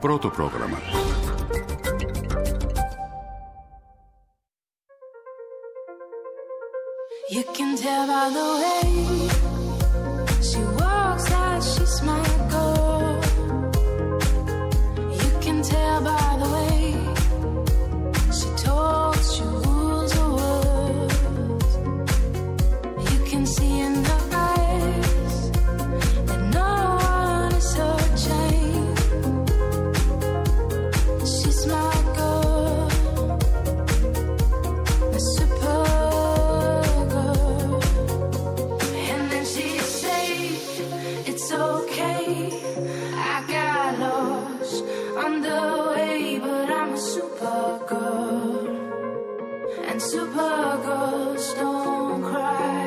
Πρώτο πρόγραμμα. You can tell by the way she walks that she's my girl. You can tell by the way she talks, she rules the world. You can see in her eyes that no one is her chain. She's my girl, my super. Okay, I got lost on the way, but I'm a supergirl, and supergirls don't cry.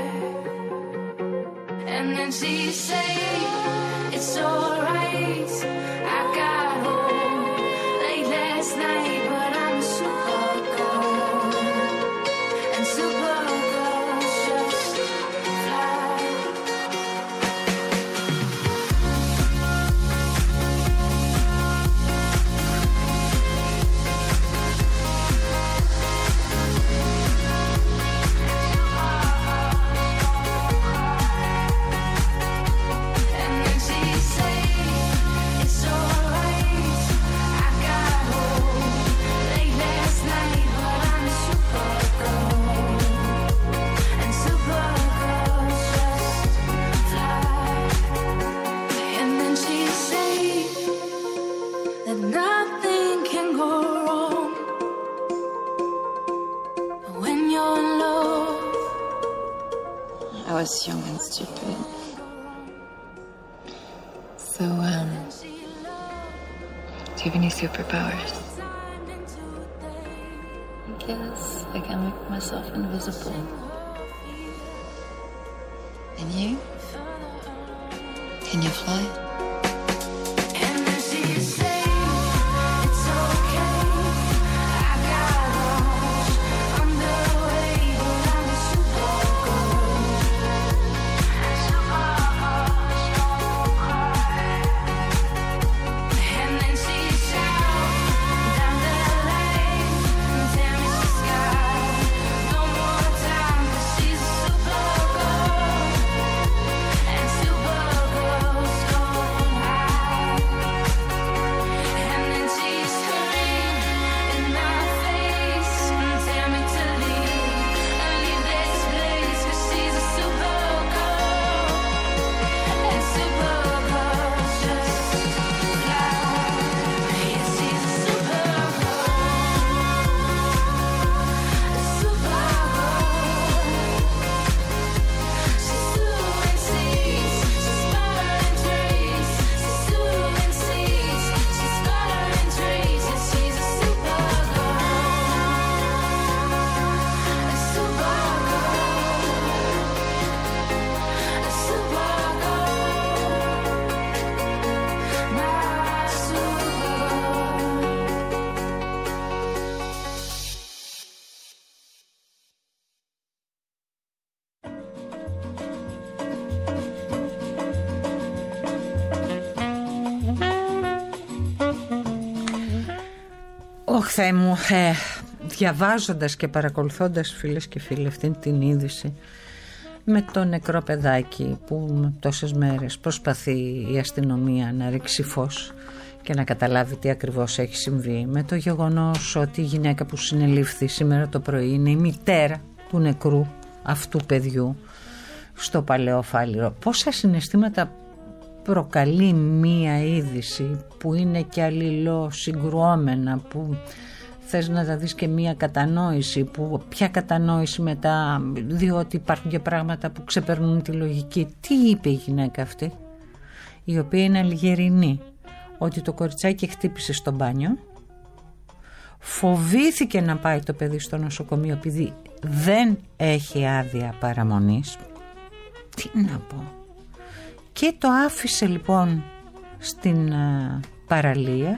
And then she say it's alright. I got home late last night, but I'm a supergirl, and supergirls just fly. I was young and stupid. So, do you have any superpowers? I guess I can make myself invisible. And you? Can you fly? Θεέ μου, διαβάζοντας και παρακολουθώντας, φίλες και φίλοι, αυτήν την είδηση με το νεκρό παιδάκι που τόσες μέρες προσπαθεί η αστυνομία να ρίξει φως και να καταλάβει τι ακριβώς έχει συμβεί, με το γεγονός ότι η γυναίκα που συνελήφθη σήμερα το πρωί είναι η μητέρα του νεκρού αυτού παιδιού στο Παλαιό Φάληρο. Πόσα συναισθήματα προκαλεί μία είδηση που είναι και αλληλοσυγκρουόμενα, που θες να τα δεις και μία κατανόηση, που ποια κατανόηση μετά, διότι υπάρχουν και πράγματα που ξεπερνούν τη λογική. Τι είπε η γυναίκα αυτή, η οποία είναι αλγερινή, ότι το κοριτσάκι χτύπησε στο μπάνιο, φοβήθηκε να πάει το παιδί στο νοσοκομείο επειδή δεν έχει άδεια παραμονής. Τι να πω. Και το άφησε λοιπόν στην παραλία,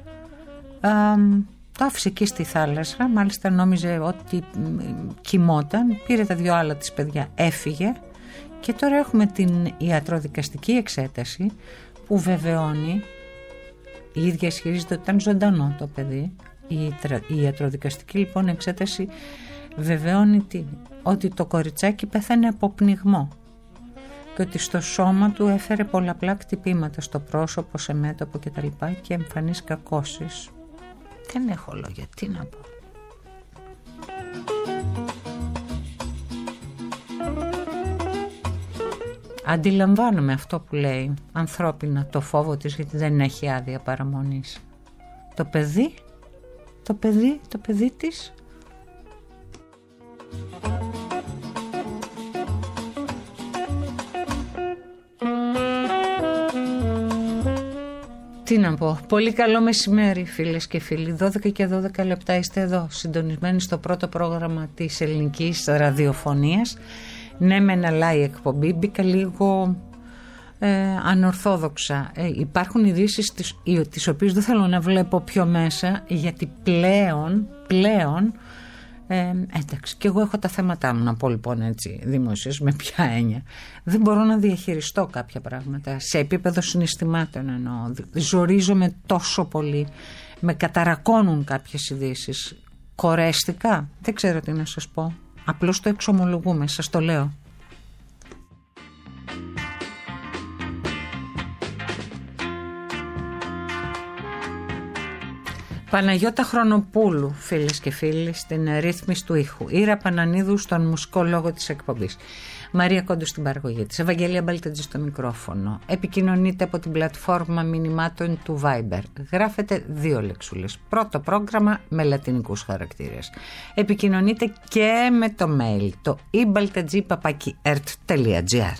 το άφησε εκεί στη θάλασσα, μάλιστα νόμιζε ότι κοιμόταν, πήρε τα δυο άλλα της παιδιά, έφυγε και τώρα έχουμε την ιατροδικαστική εξέταση που βεβαιώνει Η ίδια ισχυρίζεται ότι ήταν ζωντανό το παιδί. Η ιατροδικαστική λοιπόν εξέταση βεβαιώνει ότι το κοριτσάκι πέθανε από πνιγμό και ότι στο σώμα του έφερε πολλαπλά κτυπήματα στο πρόσωπο, σε μέτωπο κτλ. Και εμφανείς κακώσεις. Δεν έχω λόγια, τι να πω. Αντιλαμβάνομαι αυτό που λέει ανθρώπινα, το φόβο της, γιατί δεν έχει άδεια παραμονής. Το παιδί της. Τι να πω, πολύ καλό μεσημέρι φίλες και φίλοι. 12 και 12 λεπτά είστε εδώ, συντονισμένοι στο πρώτο πρόγραμμα της ελληνικής ραδιοφωνίας. Ναι, με ένα live εκπομπή, μπήκα λίγο ανορθόδοξα. Υπάρχουν ειδήσεις τις οποίες δεν θέλω να βλέπω πιο μέσα, γιατί πλέον εντάξει, και εγώ έχω τα θέματα μου, να πω λοιπόν έτσι δημοσίως, με ποια έννοια. Δεν μπορώ να διαχειριστώ κάποια πράγματα σε επίπεδο συναισθημάτων, εννοώ. ζορίζομαι τόσο πολύ, με καταρακώνουν κάποιες ειδήσεις. Κορέστηκα, δεν ξέρω τι να σας πω, απλώς το εξομολογούμε, σας το λέω. Παναγιώτα Χρονοπούλου, φίλες και φίλοι, στην ρύθμιση του ήχου. Ήρα Πανανίδου στον μουσικό λόγο της εκπομπής. Μαρία Κόντου στην παραγωγή της. Ευαγγελία Μπαλτατζή στο μικρόφωνο. Επικοινωνείτε από την πλατφόρμα μηνυμάτων του Viber. Γράφετε 2 λεξούλες. Πρώτο πρόγραμμα με λατινικούς χαρακτήρες. Επικοινωνείτε και με το mail, το ebaltadji@ert.gr.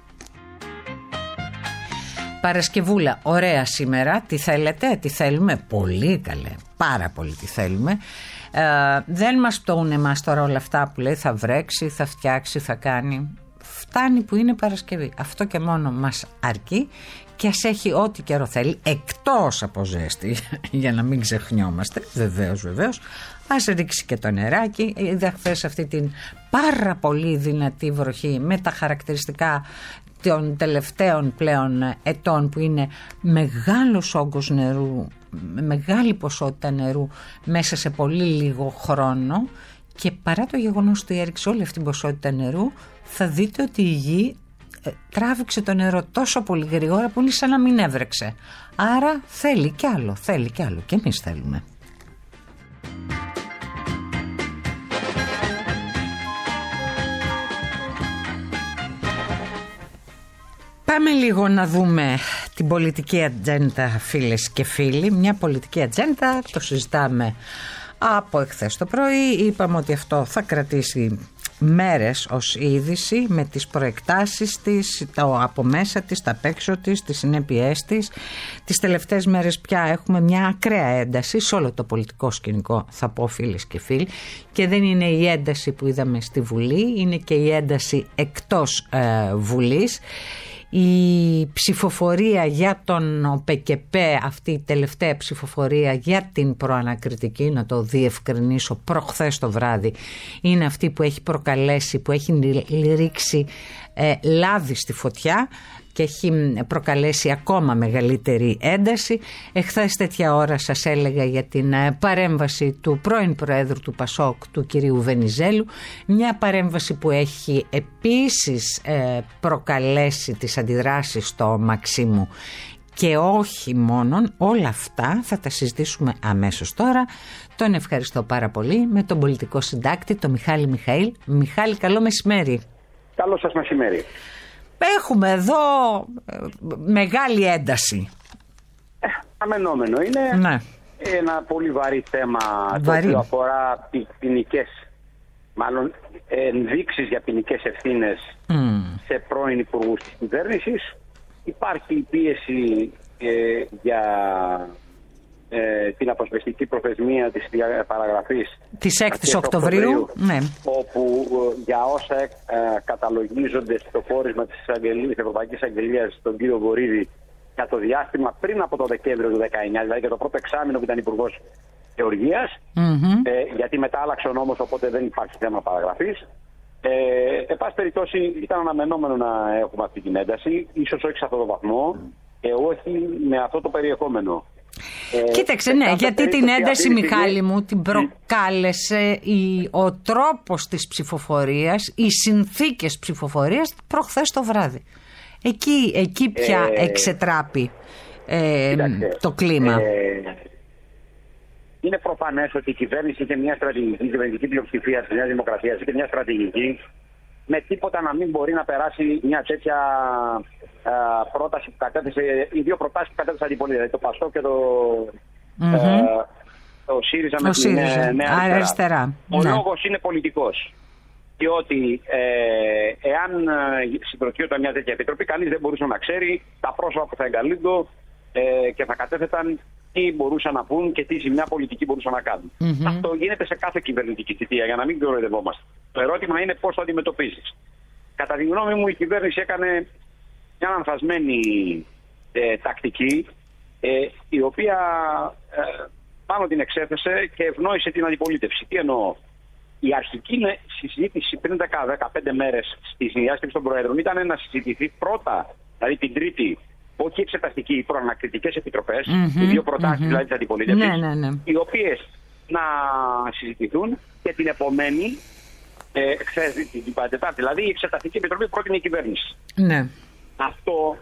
Παρασκευούλα, ωραία σήμερα. Τι θέλετε, τι θέλουμε? Πολύ καλέ, πάρα πολύ τι θέλουμε. Δεν μας πτωούν εμάς τώρα όλα αυτά που λέει θα βρέξει, θα φτιάξει, θα κάνει. Φτάνει που είναι Παρασκευή. Αυτό και μόνο μας αρκεί, και ας έχει ό,τι καιρό θέλει, εκτός από ζέστη, για να μην ξεχνιόμαστε. Βεβαίως. Ας ρίξει και το νεράκι. Είδα χθες αυτή την πάρα πολύ δυνατή βροχή με τα χαρακτηριστικά των τελευταίων πλέον ετών, που είναι μεγάλος όγκος νερού, μεγάλη ποσότητα νερού μέσα σε πολύ λίγο χρόνο, και παρά το γεγονός ότι έριξε όλη αυτή την ποσότητα νερού, θα δείτε ότι η γη τράβηξε το νερό τόσο πολύ γρήγορα που είναι σαν να μην έβρεξε. Άρα θέλει κι άλλο και εμείς θέλουμε. Πάμε λίγο να δούμε την πολιτική ατζέντα, φίλες και φίλοι. Μια πολιτική ατζέντα, το συζητάμε από εχθές το πρωί. Είπαμε ότι αυτό θα κρατήσει μέρες ως είδηση, με τις προεκτάσεις της, το από μέσα της, τα απ' έξω της, τις συνέπειές της. Τις τελευταίες μέρες πια έχουμε μια ακραία ένταση σε όλο το πολιτικό σκηνικό, θα πω φίλες και φίλοι, και δεν είναι η ένταση που είδαμε στη Βουλή, είναι και η ένταση εκτός Βουλής. Η ψηφοφορία για τον ΟΠΕΚΕΠΕ, αυτή η τελευταία ψηφοφορία για την προανακριτική, να το διευκρινίσω, προχθές το βράδυ, είναι αυτή που έχει προκαλέσει, που έχει ρίξει λάδι στη φωτιά και έχει προκαλέσει ακόμα μεγαλύτερη ένταση. Εχθές τέτοια ώρα σας έλεγα για την παρέμβαση του πρώην Προέδρου του ΠΑΣΟΚ, του κυρίου Βενιζέλου, μια παρέμβαση που έχει επίσης προκαλέσει τις αντιδράσεις στο Μαξίμου. Και όχι μόνον, όλα αυτά θα τα συζητήσουμε αμέσως τώρα. Τον ευχαριστώ πάρα πολύ, με τον πολιτικό συντάκτη, τον Μιχάλη Μιχαήλ. Μιχάλη, καλό μεσημέρι. Καλό σας μεσημέρι. Έχουμε εδώ μεγάλη ένταση. Αμενόμενο είναι. Ναι. Ένα πολύ βαρύ θέμα, το οποίο αφορά ποινικές, μάλλον ενδείξεις για ποινικές ευθύνες σε πρώην υπουργούς της κυβέρνησης. Υπάρχει πίεση για την αποσβεστική προθεσμία της παραγραφής της 6ης Οκτωβρίου, ναι. Όπου για όσα καταλογίζονται στο πόρισμα της Ευρωπαϊκής Αγγελίας στον κύριο Βορίδη για το διάστημα πριν από το Δεκέμβριο του 19, δηλαδή για το πρώτο εξάμηνο που ήταν υπουργός Γεωργίας, γιατί μετά άλλαξε ο νόμος, οπότε δεν υπάρχει θέμα παραγραφής. Εν πάση περιπτώσει, ήταν αναμενόμενο να έχουμε αυτή την ένταση, ίσως όχι σε αυτό το βαθμό και όχι με αυτό το περιεχόμενο. Κοίταξε, ναι, γιατί την ένταση, Μιχάλη μου, την προκάλεσε ο τρόπος της ψηφοφορίας, οι συνθήκες ψηφοφορίας προχθές το βράδυ. Εκεί πια εξετράπη το κλίμα. Είναι προφανές ότι η κυβέρνηση είχε μια στρατηγική, η κυβερνητική πλειοψηφία της Νέας Δημοκρατίας είχε μια στρατηγική με τίποτα να μην μπορεί να περάσει μια τέτοια πρόταση που κατέθεσε, οι δύο προτάσεις που κατέθεσε αντιπολίτευση, δηλαδή το ΠΑΣΟΚ και το ΣΥΡΙΖΑ με την Νέα Αριστερά. Ο λόγος είναι πολιτικός. Διότι εάν συγκροτιόταν μια τέτοια επιτροπή, κανείς δεν μπορούσε να ξέρει τα πρόσωπα που θα εγκαλούνται και θα κατέθεταν τι μπορούσαν να πούν και τι ζημιά πολιτική μπορούσαν να κάνουν. Αυτό γίνεται σε κάθε κυβερνητική θητεία, για να μην κοροϊδευόμαστε. Το ερώτημα είναι πώς το αντιμετωπίζεις. Κατά τη γνώμη μου, η κυβέρνηση έκανε μια λανθασμένη τακτική, η οποία πάνω την εξέθεσε και ευνόησε την αντιπολίτευση. Τι εννοώ? Η αρχική συζήτηση πριν 10-15 μέρες στη συνδιάσκεψη των Προέδρων ήταν να συζητηθεί πρώτα, δηλαδή την Τρίτη, όχι εξεταστική, οι προανακριτικές επιτροπές, οι δύο προτάσεις δηλαδή της αντιπολίτευσης, οι οποίες να συζητηθούν και την επομένη, την Τετάρτη, δηλαδή η εξεταστική επιτροπή πρότεινε η κυβέρνηση. Ναι. Αυτό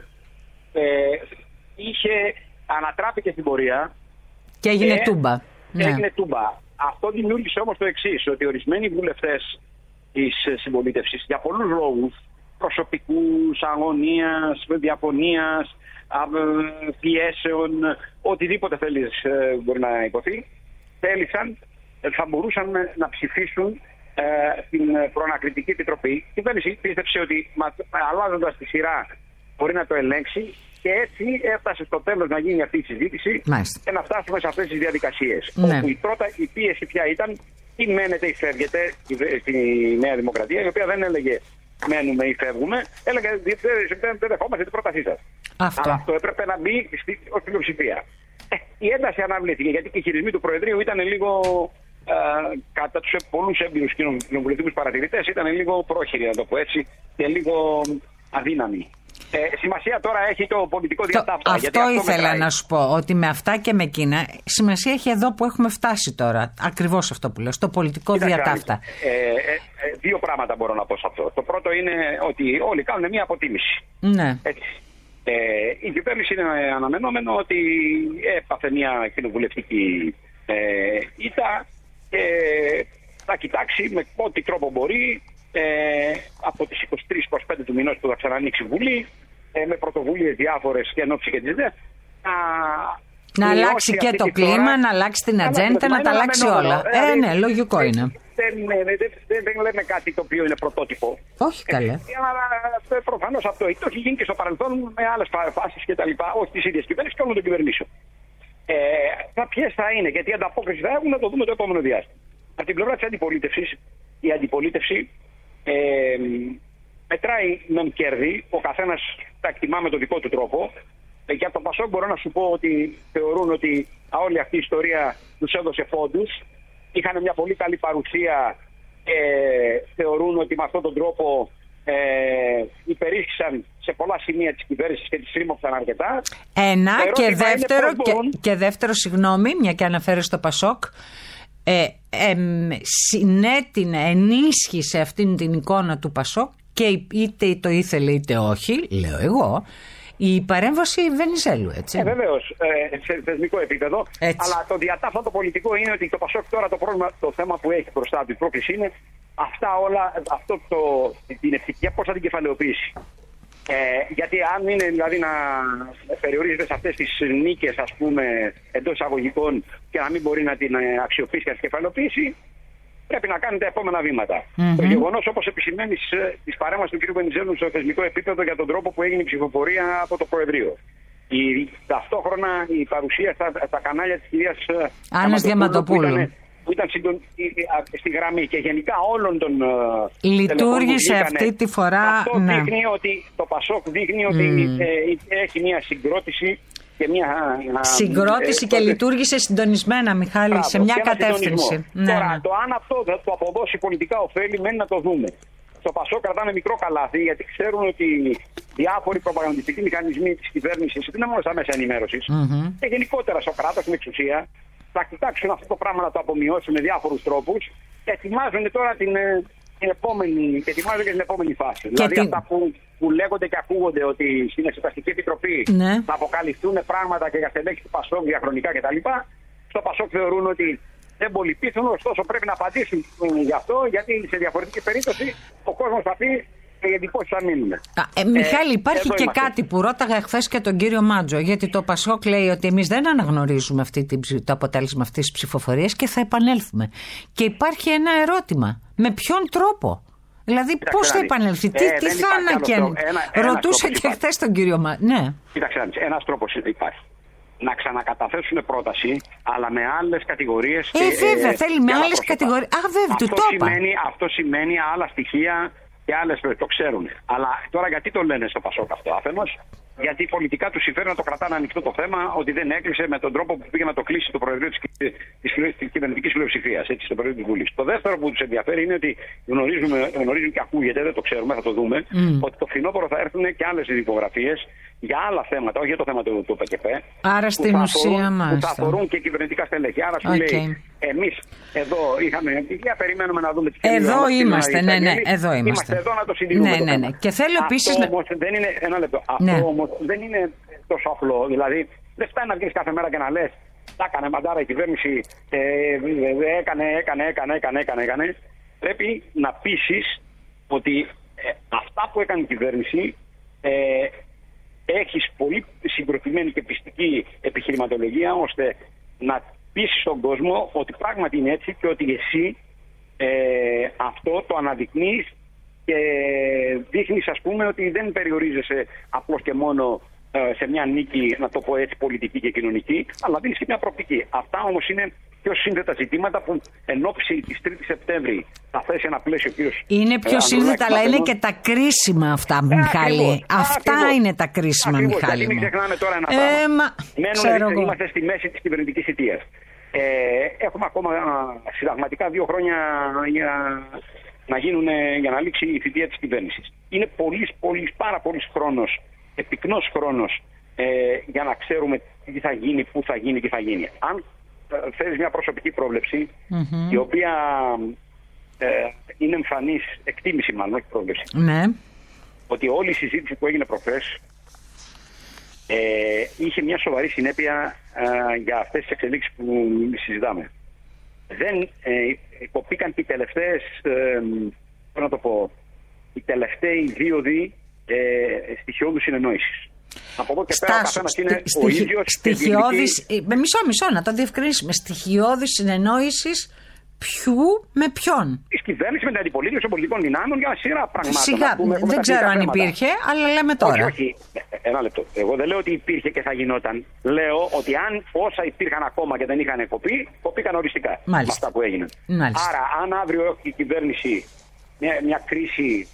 ανατράπηκε στην πορεία. Και έγινε τούμπα. Έγινε τούμπα. Αυτό δημιούργησε όμως το εξής, ότι ορισμένοι βουλευτές της συμπολίτευσης για πολλούς λόγους, προσωπικούς, αγωνίας, διαφωνίας, πιέσεων, οτιδήποτε θέλεις μπορεί να υποθεί, θέλησαν, θα μπορούσαν να ψηφίσουν την προανακριτική επιτροπή. Η κυβέρνηση πίστεψε ότι αλλάζοντας τη σειρά μπορεί να το ελέγξει και έτσι έφτασε στο τέλος να γίνει αυτή η συζήτηση. Μάλιστα. Και να φτάσουμε σε αυτές τις διαδικασίες. Ναι. Όπου η πίεση πια ήταν ή μένετε ή φεύγετε στη Νέα Δημοκρατία, η οποία δεν έλεγε μένουμε ή φεύγουμε, έλεγε δεν δεχόμαστε την πρότασή σας. Αλλά αυτό έπρεπε να μπει ως πλειοψηφία. Η ένταση αναβλήθηκε γιατί και οι χειρισμοί του Προεδρείου ήταν λίγο, κατά τους πολλούς έμπειρους κοινοβουλευτικούς παρατηρητές, ήταν λίγο πρόχειροι, να το πω έτσι, και λίγο αδύναμοι. Σημασία τώρα έχει το πολιτικό διατάφτα. Αυτό ήθελα να σου πω, ότι με αυτά και με εκείνα σημασία έχει εδώ που έχουμε φτάσει τώρα. Ακριβώς αυτό που λέω, στο πολιτικό διατάφτα. Δύο πράγματα μπορώ να πω σε αυτό. Το πρώτο είναι ότι όλοι κάνουν μια αποτίμηση. Ναι. Έτσι. Η κυβέρνηση είναι αναμενόμενο ότι έπαθε μια κοινοβουλευτική ήττα και θα κοιτάξει με ό,τι τρόπο μπορεί από τις 23-25 του μηνός που θα ξανανοίξει η Βουλή, με πρωτοβουλίες διάφορες και ενόψει και της ΔΕΘ, να αλλάξει και το κλίμα, να αλλάξει την ατζέντα, να τα αλλάξει όλα. Ναι, λογικό είναι. Δεν λέμε κάτι το οποίο είναι πρωτότυπο. Όχι καλά. Προφανώς αυτό το έχει γίνει και στο παρελθόν με άλλες φάσεις και τα λοιπά, όχι τις ίδιες κυβέρνησης και όλων των κυβερνήσεων. Ποιες θα είναι, γιατί η ανταπόκριση θα έχουμε, να το δούμε το επόμενο διάστημα. Από την πλευρά της αντιπολίτευσης, η αντιπολίτευση μετράει μεν κέρδη, ο καθένας τα εκτιμά με τον δικό του τρόπο. Και από το ΠΑΣΟΚ μπορώ να σου πω ότι θεωρούν ότι όλη αυτή η ιστορία τους έδωσε φόντους. Είχαν μια πολύ καλή παρουσία και θεωρούν ότι με αυτόν τον τρόπο υπερίσχυσαν σε πολλά σημεία της κυβέρνησης και τις ρήμωξαν αρκετά. Και δεύτερο, συγγνώμη, μια και αναφέρει στο ΠΑΣΟΚ, ενίσχυσε αυτήν την εικόνα του ΠΑΣΟΚ και είτε το ήθελε είτε όχι, λέω εγώ, η παρέμβαση Βενιζέλου, έτσι. Βεβαίως, σε θεσμικό επίπεδο. Έτσι. Αλλά το διατάφατο πολιτικό είναι ότι το ΠΑΣΟΚ τώρα το θέμα που έχει μπροστά του, η πρόκληση είναι αυτά όλα, την ευτυχία πώς θα την κεφαλαιοποιήσει. Γιατί αν είναι δηλαδή να περιορίζεται σε αυτές τις νίκες, ας πούμε, εντός εισαγωγικών και να μην μπορεί να την αξιοποιήσει και να την κεφαλαιοποιήσει, πρέπει να κάνει τα επόμενα βήματα. Το γεγονός, όπως επισημαίνει της παρέμβασης του κ. Βενιζέλου στο θεσμικό επίπεδο για τον τρόπο που έγινε η ψηφοφορία από το Προεδρείο. Ταυτόχρονα η παρουσία στα κανάλια της κυρίας Άννας Διαμαντοπούλου που ήταν στη γραμμή και γενικά όλων των λειτουργήσε αυτή τη φορά. Αυτό δείχνει ότι το ΠΑΣΟΚ δείχνει ότι έχει μια συγκρότηση και συγκρότηση και λειτουργήσε συντονισμένα, Μιχάλη, σε μια κατεύθυνση. Τώρα, το αν αυτό θα το αποδώσει πολιτικά ωφέλη, μένει να το δούμε. Στο Πασόκ κρατάνε μικρό καλάθι, γιατί ξέρουν ότι διάφοροι προπαγανδιστικοί μηχανισμοί της κυβέρνησης, δεν είναι μόνο στα μέσα ενημέρωσης, και γενικότερα στο κράτος, στην εξουσία, θα κοιτάξουν αυτό το πράγμα να το απομειώσουν με διάφορους τρόπους και ετοιμάζουν τώρα την επόμενη, και ετοιμάζουν και την επόμενη φάση. Δηλαδή αυτά που λέγονται και ακούγονται ότι στην Εξεταστική Επιτροπή θα αποκαλυφθούν πράγματα και για στελέχη του Πασόκ διαχρονικά κτλ. Στο Πασόκ θεωρούν ότι δεν πολύ πείθουν, ωστόσο πρέπει να απαντήσουν γι' αυτό, γιατί σε διαφορετική περίπτωση ο κόσμος θα πει και οι εντυπώσεις θα μείνουν. Μιχάλη, υπάρχει και κάτι που ρώταγα χθες και τον κύριο Μάντζο, γιατί το Πασόκ λέει ότι εμείς δεν αναγνωρίζουμε το αποτέλεσμα αυτής της ψηφοφορίας και θα επανέλθουμε. Και υπάρχει ένα ερώτημα. Με ποιον τρόπο? Δηλαδή, πώς θα επανέλθει, τι θα ανακαίνουν? Ρωτούσε και χθες τον κύριο Μάντζο. Ναι. Κοίταξε, ένας τρόπος υπάρχει. Να ξανακαταθέσουν πρόταση, αλλά με άλλες κατηγορίες. Βέβαια, θέλει με άλλες κατηγορίες. Βέβαια, του το είπα. Αυτό σημαίνει άλλα στοιχεία και άλλες, το ξέρουν. Αλλά τώρα γιατί το λένε στο Πασόκ αυτό? Αφενός, γιατί πολιτικά του συμφέρει να το κρατάνε ανοιχτό το θέμα, ότι δεν έκλεισε με τον τρόπο που πήγε να το κλείσει το Προεδρείο της κυβερνητικής πλειοψηφίας, στο Προεδρείο της Βουλής. Το δεύτερο που τους ενδιαφέρει είναι ότι γνωρίζουν και ακούγεται, δεν το ξέρουμε, θα το δούμε, ότι το φθινόπωρο θα έρθουν και άλλες υπογραφίες για άλλα θέματα, όχι για το θέμα του ΠΚΠ. Άρα στην ουσία που θα αφορούν και κυβερνητικά στελέχη. Άρα σου λέει, εμείς εδώ είχαμε εμπειρία, περιμένουμε να δούμε τι κινήσεις. Εδώ είμαστε, εδώ είμαστε. Είμαστε εδώ να το συντηρούμε. Ναι. Και θέλω επίσης να. Δεν είναι, ένα λεπτό. Αυτό όμως δεν είναι τόσο απλό. Δηλαδή, δεν φτάνει να βγεις κάθε μέρα και να λες, τα έκανε μαντάρα η κυβέρνηση, έκανε. Πρέπει να πείσεις ότι αυτά που έκανε η κυβέρνηση έχεις πολύ συγκροτημένη και πιστική επιχειρηματολογία, ώστε να πείσεις τον κόσμο ότι πράγματι είναι έτσι και ότι εσύ αυτό το αναδεικνύεις και δείχνεις, ας πούμε, ότι δεν περιορίζεσαι απλώς και μόνο σε μια νίκη, να το πω έτσι, πολιτική και κοινωνική, αλλά δίνεις και μια προοπτική. Αυτά όμως είναι πιο σύνθετα ζητήματα που εν ώψη της 3ης Σεπτέμβρη θα θέσει ένα πλαίσιο κύριος. Είναι πιο σύνθετα, αλλά είναι και τα κρίσιμα αυτά, Μιχάλη. Αυτά είναι τα κρίσιμα, Μιχάλη. Γιατί μην ξεχνάμε τώρα ένα πράγμα. Είμαστε στη μέση της κυβερνητικής θητείας. Έχουμε ακόμα συνταγματικά 2 χρόνια για να λήξει η θητεία της κυβέρνησης. Είναι πάρα πολύς χρόνος, επικνός χρόνος, για να ξέρουμε τι θα γίνει, πού θα γίνει, τι θα γίνει. Αν θέλεις μια προσωπική πρόβλεψη, η οποία είναι εμφανής, εκτίμηση μάλλον, όχι πρόβλεψη, ότι όλη η συζήτηση που έγινε προχθές είχε μια σοβαρή συνέπεια για αυτές τις εξελίξεις που συζητάμε. Δεν κοπήκαν και οι τελευταίες, πώς να το πω, οι τελευταίοι δίωδοι στοιχειώδους συνεννόησης. Από εδώ και πέρα ο καθένας είναι ο ίδιος. Στοιχειώδης, μισό να το διευκρινίσουμε. Στοιχειώδης συνεννόησης ποιου με ποιον? Της κυβέρνησης με την αντιπολίτευση των πολιτικών δυνάμεων για ένα σειρά πραγμάτων. Σιγά, δεν ξέρω αν υπήρχε, αλλά λέμε τώρα. Όχι. Ένα λεπτό. Εγώ δεν λέω ότι υπήρχε και θα γινόταν. Λέω ότι αν όσα υπήρχαν ακόμα και δεν είχαν κοπεί, κοπήκαν οριστικά. Μάλιστα. Με αυτά που έγιναν. Μάλιστα. Άρα, αν αύριο έχει η κυβέρνηση μια κρίση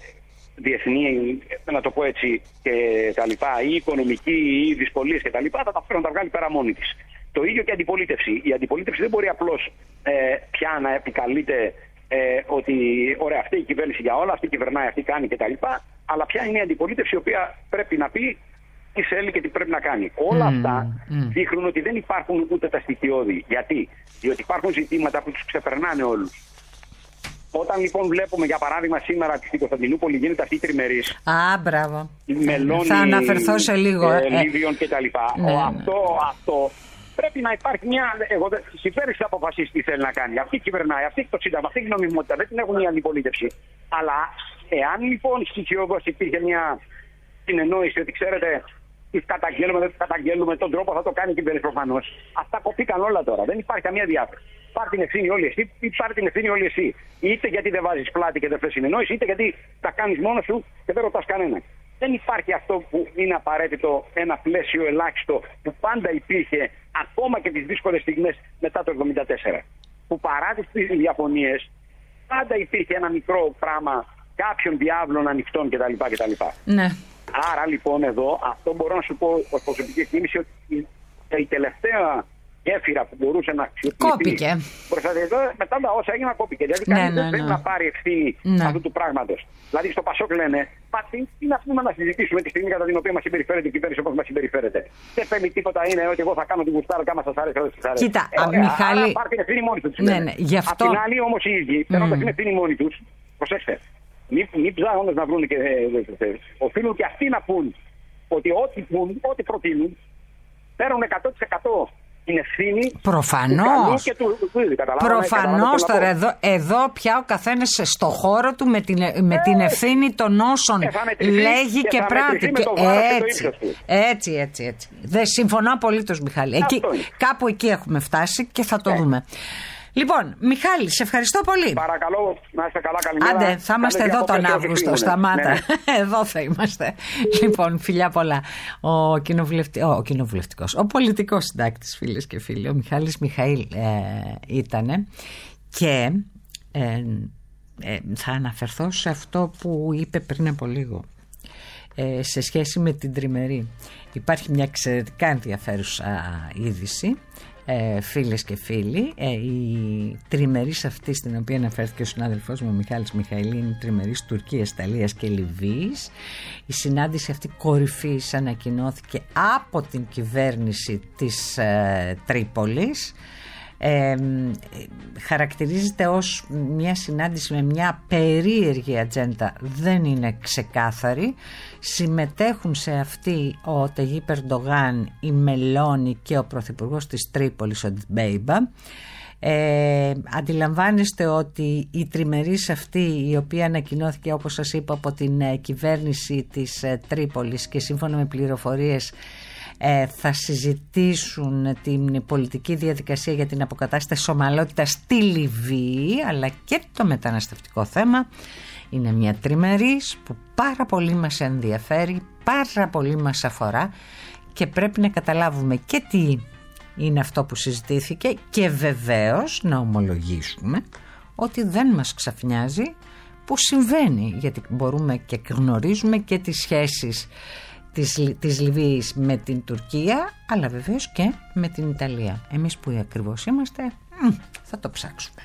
διεθνή, να το πω έτσι, και τα λοιπά, ή οικονομική ή δυσκολίες και τα λοιπά, θα τα βγάλει πέρα μόνη της. Το ίδιο και η αντιπολίτευση. Η αντιπολίτευση δεν μπορεί απλώς πια να επικαλείται ότι ωραία, αυτή η κυβέρνηση για όλα, αυτή κυβερνάει, αυτή κάνει κτλ. Αλλά πια είναι η αντιπολίτευση η οποία πρέπει να πει τι θέλει και τι πρέπει να κάνει. Όλα αυτά δείχνουν ότι δεν υπάρχουν ούτε τα στοιχειώδη. Γιατί? Διότι υπάρχουν ζητήματα που τους ξεπερνάνε όλους. Όταν λοιπόν βλέπουμε, για παράδειγμα, σήμερα στην Κωνσταντινούπολη γίνεται αυτή η τριμερής. Μπράβο. Μελώνει, θα αναφερθώ σε λίγο. Λίβιον κτλ. Αυτό πρέπει να υπάρχει μια. Εγώ η κυβέρνηση θα αποφασίσει τι θέλει να κάνει. Αυτή κυβερνάει, αυτή έχει το Σύνταγμα, αυτή έχει νομιμότητα. Δεν την έχουν η αντιπολίτευση. Αλλά εάν λοιπόν στοιχειώδως υπήρχε μια συνεννόηση ότι ξέρετε, τι καταγγέλνουμε, δεν τι καταγγέλνουμε, τον τρόπο θα το κάνει η κυβέρνηση προφανώς. Αυτά κοπήκαν όλα τώρα. Δεν υπάρχει καμία διάφραση. Πάρ' την ευθύνη όλοι εσύ, ή πάρ' την ευθύνη όλοι εσύ. Είτε γιατί δεν βάζεις πλάτη και δεν θες συνεννόηση, είτε γιατί τα κάνεις μόνος σου και δεν ρωτάς κανέναν. Δεν υπάρχει αυτό που είναι απαραίτητο, ένα πλαίσιο ελάχιστο που πάντα υπήρχε ακόμα και τις δύσκολες στιγμές μετά το 1974. Που παρά τις διαφωνίες πάντα υπήρχε ένα μικρό πράγμα κάποιων διάβλων ανοιχτών κτλ. Ναι. Άρα λοιπόν εδώ αυτό μπορώ να σου πω ως προσωπική εκτίμηση ότι η τελευταία γέφυρα που μπορούσε να αξιοποιηθεί. Κόπηκε. Μετά τα όσα έγιναν, κόπηκε. Δηλαδή κανείς δεν πρέπει να πάρει ευθύνη αυτού του πράγματος. Δηλαδή στο Πασόκ λένε, τι να πούμε να συζητήσουμε τη στιγμή κατά την οποία μας συμπεριφέρεται η κυβέρνηση όπως μας συμπεριφέρεται. Δεν παίρνει τίποτα, είναι ότι εγώ θα κάνω την γουστάρα και άμα σας άρεσε, δεν σας άρεσε. Κοίτα, Μιχάλη. Άρα πάρτε την ευθύνη μόνοι τους. Ναι, γι' αυτό. Απ' την άλλη όμως οι ίδιοι, παίρνοντας την ευθύνη μόνοι τους, προσέξτε, μην ψάχνοντας να βρουν και οφείλουν και αυτοί να πούν ότι ό,τι προτείνουν, παίρνουν 100%. την ευθύνη. Προφανώς. Προφανώς τώρα εδώ πια ο καθένας στο χώρο του με την ευθύνη των όσων λέγει και πράττει. Έτσι. Δεν συμφωνώ απολύτως, Μιχάλη. Κάπου εκεί έχουμε φτάσει και θα το δούμε. Λοιπόν, Μιχάλη, σε ευχαριστώ πολύ. Παρακαλώ, να είστε καλά, καλημέρα. Άντε, θα είμαστε εδώ τον Αύγουστο, σταμάτα. Ναι. Εδώ θα είμαστε. Λοιπόν, φιλιά πολλά. Ο πολιτικός συντάκτης, φίλες και φίλοι, ο Μιχάλης Μιχαήλ ήτανε και θα αναφερθώ σε αυτό που είπε πριν από λίγο σε σχέση με την τριμερή. Υπάρχει μια εξαιρετικά ενδιαφέρουσα είδηση. Φίλες και φίλοι, η τριμερής αυτή στην οποία αναφέρθηκε ο συνάδελφός μου ο Μιχάλης Μιχαηλή είναι η τριμερής Τουρκίας, Ιταλίας και Λιβύης. Η συνάντηση αυτή κορυφής ανακοινώθηκε από την κυβέρνηση της Τρίπολης. Χαρακτηρίζεται ως μια συνάντηση με μια περίεργη ατζέντα, δεν είναι ξεκάθαρη. Συμμετέχουν σε αυτή ο Ταγίπ Ερντογάν, η Μελώνη και ο πρωθυπουργός της Τρίπολης, ο Ντμπέιμπα. Αντιλαμβάνεστε ότι η τριμερής αυτή, η οποία ανακοινώθηκε όπως σας είπα από την κυβέρνηση της Τρίπολης και σύμφωνα με πληροφορίες θα συζητήσουν την πολιτική διαδικασία για την αποκατάσταση ομαλότητας στη Λιβύη αλλά και το μεταναστευτικό θέμα. Είναι μια τριμερής που πάρα πολύ μας ενδιαφέρει, πάρα πολύ μας αφορά και πρέπει να καταλάβουμε και τι είναι αυτό που συζητήθηκε και βεβαίως να ομολογήσουμε ότι δεν μας ξαφνιάζει που συμβαίνει, γιατί μπορούμε και γνωρίζουμε και τις σχέσεις της Λιβύης με την Τουρκία αλλά βεβαίως και με την Ιταλία. Εμείς που ακριβώς είμαστε θα το ψάξουμε.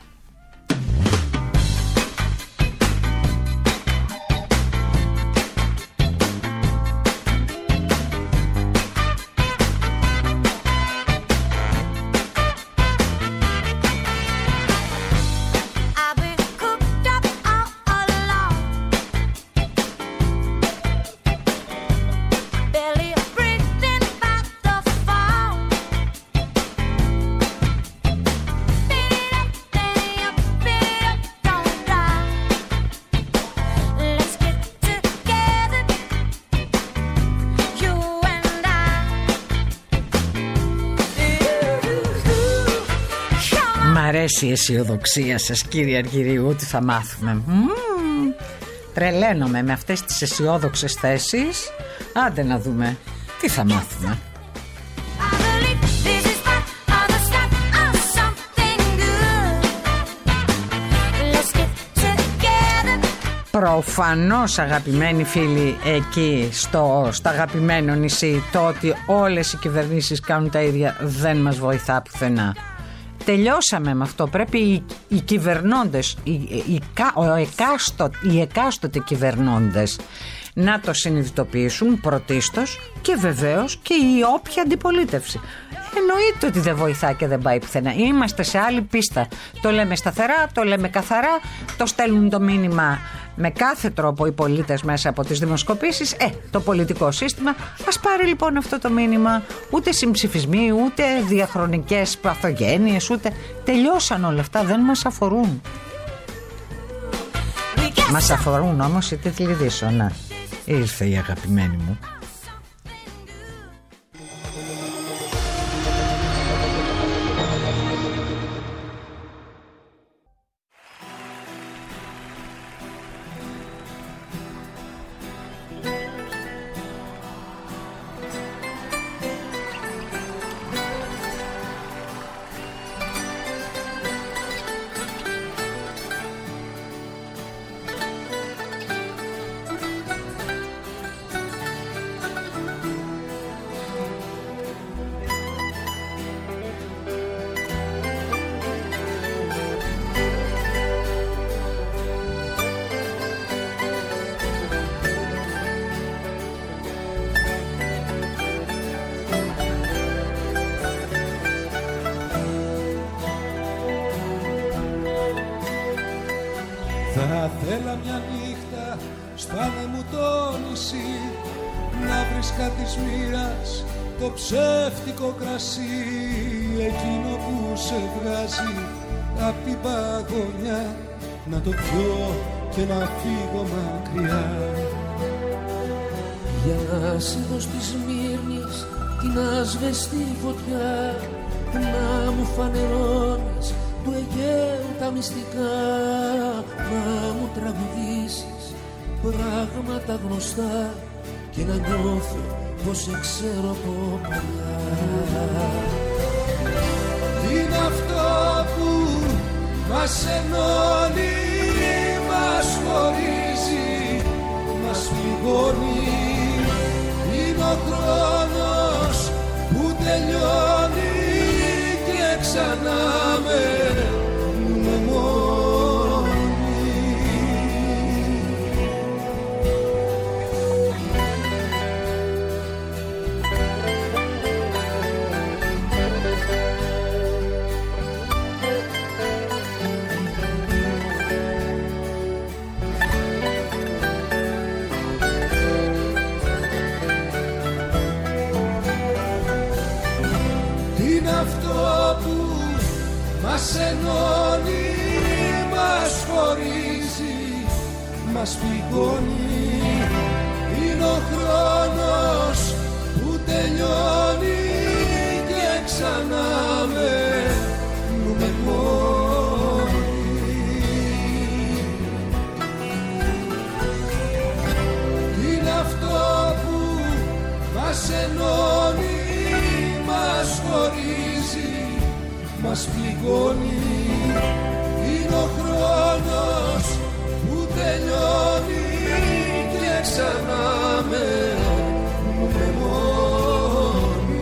Μ' αρέσει η αισιοδοξία σας, κύριε Αργυρίου, ότι θα μάθουμε. Τρελαίνομαι με αυτές τις αισιόδοξες θέσεις. Άντε να δούμε τι θα μάθουμε. Προφανώς, αγαπημένοι φίλοι, εκεί στο αγαπημένο νησί, το ότι όλες οι κυβερνήσεις κάνουν τα ίδια δεν μας βοηθά πουθενά. Τελειώσαμε με αυτό. Πρέπει οι κυβερνώντες, οι εκάστοτε κυβερνώντες να το συνειδητοποιήσουν πρωτίστως και βεβαίως και η όποια αντιπολίτευση. Εννοείται ότι δεν βοηθά και δεν πάει πουθενά. Είμαστε σε άλλη πίστα. Το λέμε σταθερά, το λέμε καθαρά, το στέλνουν το μήνυμα με κάθε τρόπο οι πολίτες μέσα από τις δημοσκοπήσεις. Το πολιτικό σύστημα ας πάρει λοιπόν αυτό το μήνυμα. Ούτε συμψηφισμοί, ούτε διαχρονικές παθογένειες, ούτε. Τελειώσαν όλα αυτά, δεν μας αφορούν. Μας αφορούν όμως οι τίτλοι ειδήσεων. Να, ήρθε η αγαπημένη μου. Θα θέλα μια νύχτα σπάνε μου το νησί, να βρίσκα της μοίρας το ψεύτικο κρασί, εκείνο που σε βγάζει απ' την παγωνιά, να το πιω και να φύγω μακριά. Για να σε δω στη Σμύρνη την ασβεστή φωτιά, να μου φανερώνεις του Αιγαίου τα μυστικά, να μου τραγουδήσεις πράγματα γνωστά και να νιώθω πως σε ξέρω από παλιά. Τι είναι αυτό που μας ενώνει, μας χωρίζει, μας πληγώνει? Είναι ο χρόνος που τελειώνει και ξανά με μόνοι. Μας ενώνει, μας χωρίζει, μας πληγώνει. Είναι ο χρόνος που τελειώνει και ξανά μένουμε μόνοι. Είναι αυτό που μας ενώνει, μας χωρίζει, μας πληγώνει. Είναι ο χρόνος που τελειώνει και ξανά μένουμε μόνοι.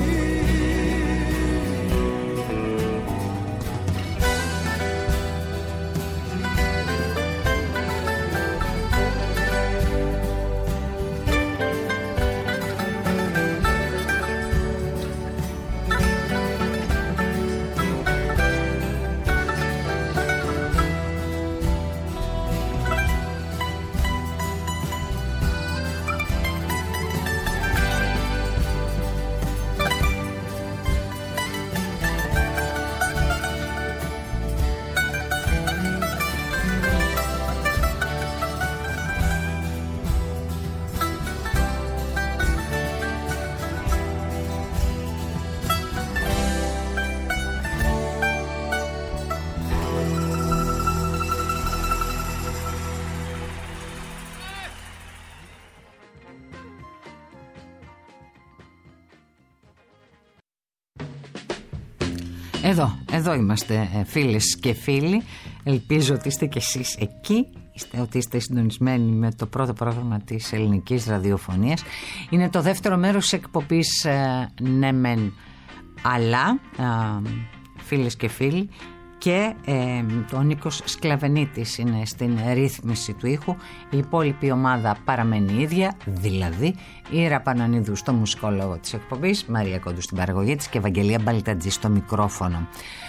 Εδώ είμαστε φίλες και φίλοι. Ελπίζω ότι είστε κι εσείς εκεί, ότι είστε συντονισμένοι με το πρώτο πρόγραμμα της ελληνικής ραδιοφωνίας. Είναι το δεύτερο μέρος της εκπομπής «Ναι μεν αλλά», φίλες και φίλοι, και ο Νίκος Σκλαβενίτης είναι στην ρύθμιση του ήχου. Η υπόλοιπη ομάδα παραμένει ίδια, δηλαδή η Ήρα Πανανίδου στο μουσικολόγο της εκπομπής, Μαρία Κόντου στην παραγωγή της και Ευαγγελία Μπαλτατζή στο μικρόφωνο.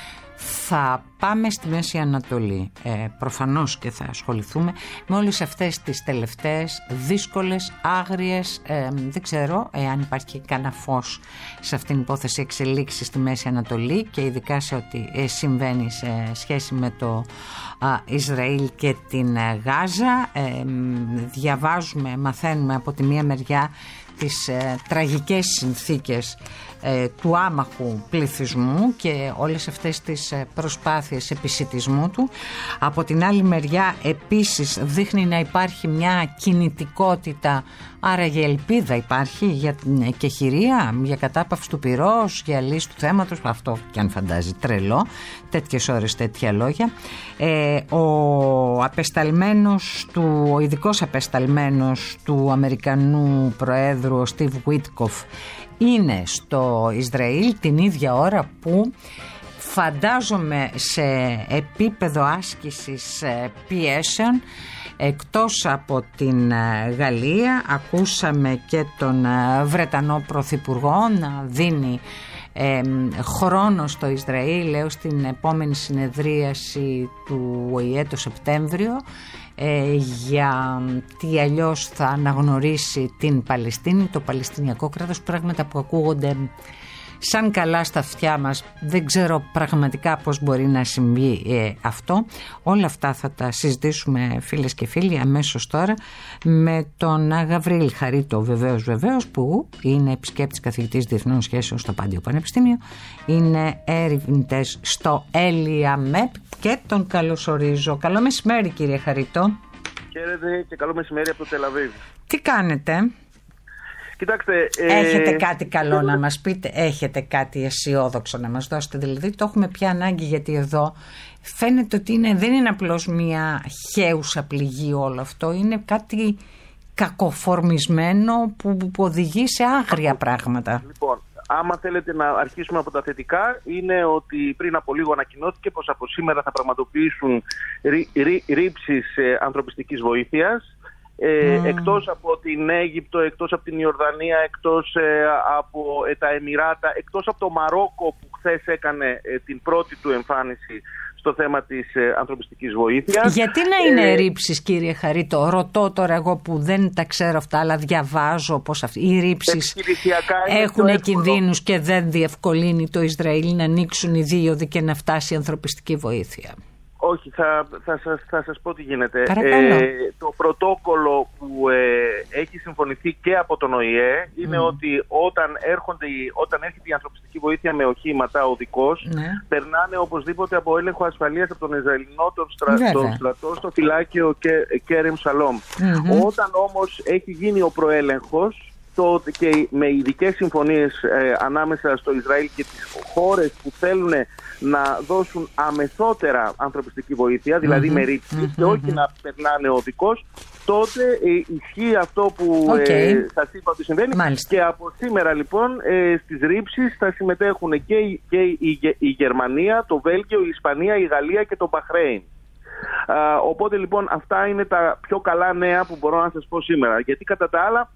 Θα πάμε στη Μέση Ανατολή, προφανώς, και θα ασχοληθούμε με όλες αυτές τις τελευταίες δύσκολες, άγριες, δεν ξέρω εάν υπάρχει κανένα φως σε αυτήν την υπόθεση, εξελίξεις στη Μέση Ανατολή και ειδικά σε ό,τι συμβαίνει σε σχέση με το Ισραήλ και την Γάζα. Διαβάζουμε, μαθαίνουμε από τη μία μεριά τις τραγικές συνθήκες του άμαχου πληθυσμού και όλες αυτές τις προσπάθειες επισιτισμού του. Από την άλλη μεριά επίσης δείχνει να υπάρχει μια κινητικότητα, άραγε ελπίδα υπάρχει και χειρία για κατάπαυση του πυρός, για λύση του θέματος. Αυτό και αν φαντάζει τρελό, τέτοιες ώρες τέτοια λόγια. Ο ειδικός απεσταλμένος του Αμερικανού Προέδρου, ο Στίβ Βίτκοφ, είναι στο Ισραήλ την ίδια ώρα που φαντάζομαι σε επίπεδο άσκησης πιέσεων εκτός από την Γαλλία. Ακούσαμε και τον Βρετανό Πρωθυπουργό να δίνει χρόνο στο Ισραήλ έως την επόμενη συνεδρίαση του ΟΗΕ το Σεπτέμβριο. γιατί αλλιώς θα αναγνωρίσει την Παλαιστίνη, το Παλαιστινιακό κράτος, πράγματα που ακούγονται σαν καλά στα αυτιά μας. Δεν ξέρω πραγματικά πώς μπορεί να συμβεί αυτό. Όλα αυτά θα τα συζητήσουμε, φίλες και φίλοι, αμέσως τώρα με τον Γαβρίλ Χαρίτο, βεβαίως, που είναι επισκέπτης καθηγητής διεθνών σχέσεων στο Πάντιο Πανεπιστήμιο, είναι ερευνητές στο ΕΛΙΑΜΕΠ και τον καλωσορίζω. Καλό μεσημέρι, κύριε Χαρίτο. Χαίρετε και καλό μεσημέρι από το Τελαβίβ. Τι κάνετε? Κοιτάξτε, έχετε κάτι καλό να μας πείτε, έχετε κάτι αισιόδοξο να μας δώσετε? Δηλαδή το έχουμε πια ανάγκη, γιατί εδώ φαίνεται ότι δεν είναι απλώς μια χέουσα πληγή όλο αυτό, είναι κάτι κακοφορμισμένο που οδηγεί σε άγρια πράγματα. Λοιπόν, άμα θέλετε να αρχίσουμε από τα θετικά, είναι ότι πριν από λίγο ανακοινώθηκε πως από σήμερα θα πραγματοποιήσουν ρήψεις ανθρωπιστικής βοήθειας. Εκτός από την Αίγυπτο, εκτός από την Ιορδανία, εκτός από τα Εμιράτα, εκτός από το Μαρόκο που χθες έκανε την πρώτη του εμφάνιση στο θέμα της ανθρωπιστικής βοήθειας. Γιατί να είναι ρήψεις, κύριε Χαρίτο? Ρωτώ τώρα εγώ που δεν τα ξέρω αυτά, αλλά διαβάζω πως οι ρήψεις έχουν κινδύνους και δεν διευκολύνει το Ισραήλ να ανοίξουν οι δίωδοι και να φτάσει η ανθρωπιστική βοήθεια. Όχι, θα σας πω τι γίνεται. Το πρωτόκολλο που έχει συμφωνηθεί και από τον ΟΗΕ είναι ότι όταν έρχεται η ανθρωπιστική βοήθεια με οχήματα οδικός, περνάνε οπωσδήποτε από έλεγχο ασφαλείας από τον Ισραηλινό τον στρατό στο φυλάκιο Κέρεμ Σαλόμ. Όταν όμως έχει γίνει ο προέλεγχος, και με ειδικές συμφωνίες ανάμεσα στο Ισραήλ και τις χώρες που θέλουν να δώσουν αμεσότερα ανθρωπιστική βοήθεια, δηλαδή με ρήψη και όχι να περνάνε οδικός, τότε ισχύει αυτό που σας είπα ότι συμβαίνει. Μάλιστα. Και από σήμερα λοιπόν στις ρήψεις θα συμμετέχουν και η Γερμανία, το Βέλγιο, η Ισπανία, η Γαλλία και το Μπαχρέιν. Οπότε λοιπόν αυτά είναι τα πιο καλά νέα που μπορώ να σας πω σήμερα, γιατί κατά τα άλλα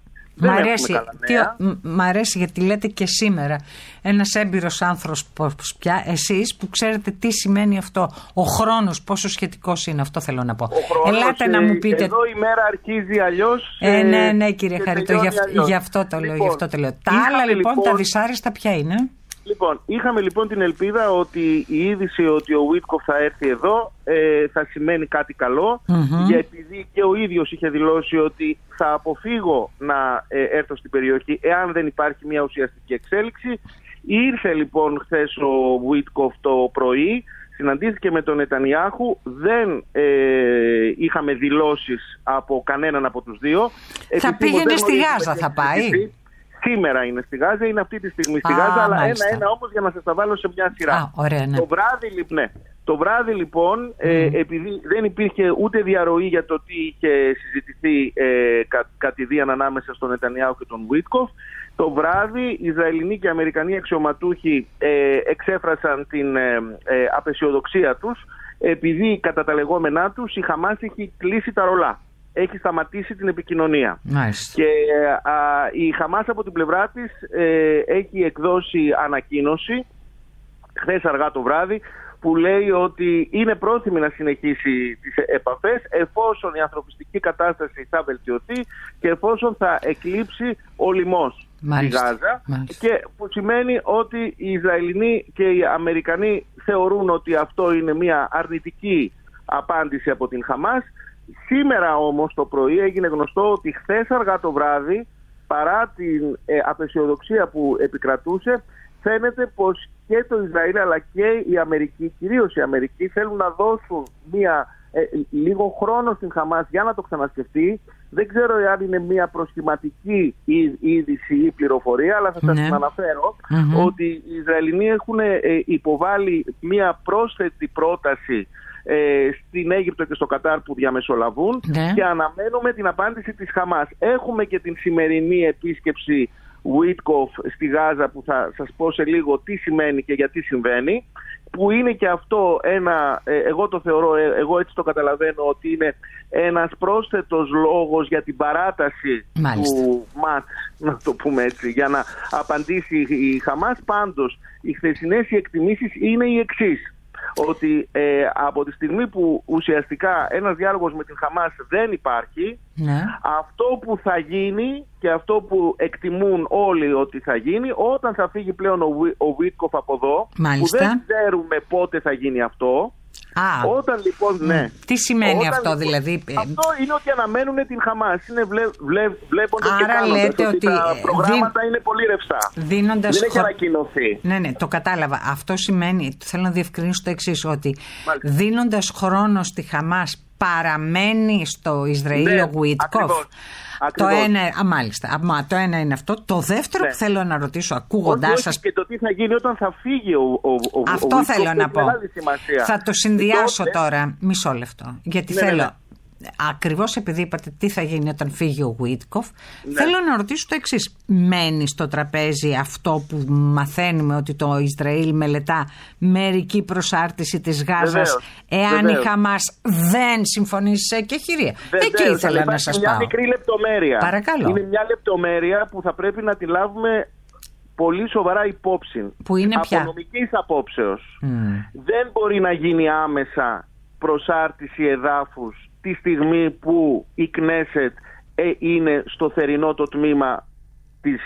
Μ' αρέσει γιατί λέτε και σήμερα. Ένας έμπειρος άνθρωπος πια, εσείς που ξέρετε τι σημαίνει αυτό. Ο χρόνος πόσο σχετικός είναι, αυτό θέλω να πω. Ελάτε να μου πείτε. Εδώ η μέρα αρχίζει αλλιώς. Ναι κύριε Χαρίτο, γι' αυτό το λέω. Τα άλλα λοιπόν τα δυσάρεστα ποια είναι? Λοιπόν, είχαμε λοιπόν την ελπίδα ότι η είδηση ότι ο Βίτκοφ θα έρθει εδώ θα σημαίνει κάτι καλό, γιατί επειδή και ο ίδιος είχε δηλώσει ότι θα αποφύγω να έρθω στην περιοχή εάν δεν υπάρχει μια ουσιαστική εξέλιξη. Ήρθε λοιπόν χθες ο Βίτκοφ το πρωί, συναντήθηκε με τον Νετανιάχου, δεν είχαμε δηλώσεις από κανέναν από τους δύο. Θα πήγαινε στη Γάζα, θα πάει. Σήμερα είναι στη Γάζα, είναι αυτή τη στιγμή στη Γάζα, αλλά ένα-ένα όμως για να σας τα βάλω σε μια σειρά. Ωραία, ναι. Το βράδυ λοιπόν, επειδή δεν υπήρχε ούτε διαρροή για το τι είχε συζητηθεί κατηδίαν ανάμεσα στον Νετανιάχου και τον Βίτκοφ, το βράδυ οι Ισραηλινοί και οι Αμερικανοί αξιωματούχοι εξέφρασαν την απεσιοδοξία τους, επειδή κατά τα λεγόμενά τους η Χαμάς έχει κλείσει τα ρολά. Έχει σταματήσει την επικοινωνία. Και η Χαμάς από την πλευρά της έχει εκδώσει ανακοίνωση χθες αργά το βράδυ που λέει ότι είναι πρόθυμη να συνεχίσει τις επαφές εφόσον η ανθρωπιστική κατάσταση θα βελτιωθεί και εφόσον θα εκλείψει ο λοιμός στη Γάζα. Και που σημαίνει ότι οι Ισραηλινοί και οι Αμερικανοί θεωρούν ότι αυτό είναι μια αρνητική απάντηση από την Χαμάς. Σήμερα όμως το πρωί έγινε γνωστό ότι χθες αργά το βράδυ, παρά την απεσιοδοξία που επικρατούσε, φαίνεται πως και το Ισραήλ αλλά και η Αμερική, κυρίως η Αμερική, θέλουν να δώσουν λίγο χρόνο στην Χαμάς για να το ξανασκεφτεί. Δεν ξέρω αν είναι μια προσχηματική είδηση ή πληροφορία, αλλά θα σας την αναφέρω ότι οι Ισραηλινοί έχουν υποβάλει μια πρόσθετη πρόταση στην Αίγυπτο και στο Κατάρ που διαμεσολαβούν και αναμένουμε την απάντηση της Χαμάς. Έχουμε και την σημερινή επίσκεψη Βίτκοφ στη Γάζα που θα σας πω σε λίγο τι σημαίνει και γιατί συμβαίνει, που είναι και αυτό εγώ το θεωρώ, εγώ έτσι το καταλαβαίνω, ότι είναι ένας πρόσθετος λόγος για την παράταση του ΜΑΤ, να το πούμε έτσι, για να απαντήσει η Χαμάς. Πάντως οι χθεσινές οι εκτιμήσεις είναι οι εξής, ότι από τη στιγμή που ουσιαστικά ένας διάλογος με την Χαμάς δεν υπάρχει, αυτό που θα γίνει και αυτό που εκτιμούν όλοι ότι θα γίνει, όταν θα φύγει πλέον ο Βίτκοφ από εδώ, Μάλιστα. που δεν ξέρουμε πότε θα γίνει αυτό. Όταν λοιπόν, τι σημαίνει αυτό δηλαδή? Αυτό είναι ότι αναμένουν την Χαμάς. Είναι βλέποντας άρα και κάνοντας λέτε ότι τα προγράμματα είναι πολύ ρευστά. Δεν έχει ανακοινωθεί. Ναι, το κατάλαβα. Αυτό σημαίνει, θέλω να διευκρινίσω το εξής, ότι δίνοντας χρόνο στη Χαμάς παραμένει στο Ισραήλ ο Γουίτκοφ. Το ένα, μάλιστα. Το ένα είναι αυτό. Το δεύτερο που θέλω να ρωτήσω, ακούγοντάς σας. Και το τι θα γίνει όταν θα φύγει ο αυτό θέλω να πω. Θα το συνδυάσω τώρα. Μισό λεπτό. Γιατί θέλω. Ακριβώς επειδή είπατε τι θα γίνει όταν φύγει ο Γουίτκοφ, θέλω να ρωτήσω το εξής. Μένει στο τραπέζι αυτό που μαθαίνουμε ότι το Ισραήλ μελετά, μερική προσάρτηση της Γάζας, εάν η Χαμάς δεν συμφωνήσει σε εκεχηρία? Εκεί ήθελα να σας πάω. Μια μικρή λεπτομέρεια. Παρακαλώ. Είναι μια λεπτομέρεια που θα πρέπει να τη λάβουμε πολύ σοβαρά υπόψη. Που είναι από νομικής απόψεως. Δεν μπορεί να γίνει άμεσα προσάρτηση εδάφους τη στιγμή που η Κνέσετ είναι στο θερινό το τμήμα της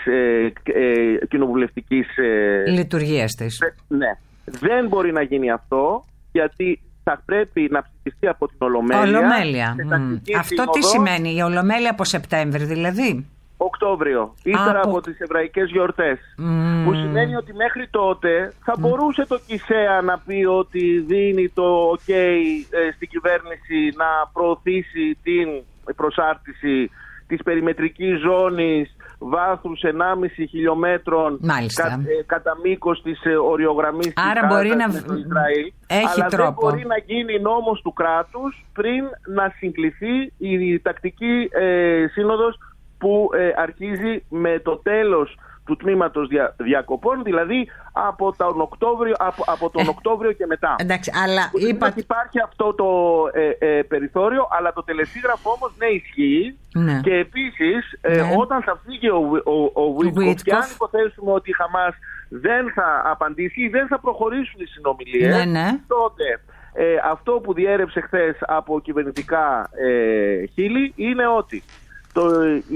κοινοβουλευτικής λειτουργίας της. Ναι. Δεν μπορεί να γίνει αυτό, γιατί θα πρέπει να ψηφιστεί από την Ολομέλεια. Αυτό τι σημαίνει? Η Ολομέλεια από Σεπτέμβρη δηλαδή? Οκτώβριο, ύστερα από τις εβραϊκές γιορτές. Που σημαίνει ότι μέχρι τότε θα μπορούσε το ΚΙΣΕΑ να πει ότι δίνει το OK στην κυβέρνηση να προωθήσει την προσάρτηση της περιμετρικής ζώνης βάθους 1,5 χιλιόμετρων κατά μήκος της οριογραμμής της Γάζας στο Ισραήλ. Αλλά δεν μπορεί να γίνει νόμος του κράτους πριν να συγκληθεί η τακτική σύνοδος που αρχίζει με το τέλος του τμήματος διακοπών, δηλαδή από τον Οκτώβριο και μετά. Εντάξει, αλλά υπάρχει αυτό το περιθώριο, αλλά το τελεσίγραφο όμως ισχύει. Και επίσης όταν θα φύγει ο Βίτκοφ, και αν υποθέσουμε ότι η Χαμάς δεν θα απαντήσει ή δεν θα προχωρήσουν οι συνομιλίες, τότε αυτό που διέρευσε χθες από κυβερνητικά χείλη είναι ότι το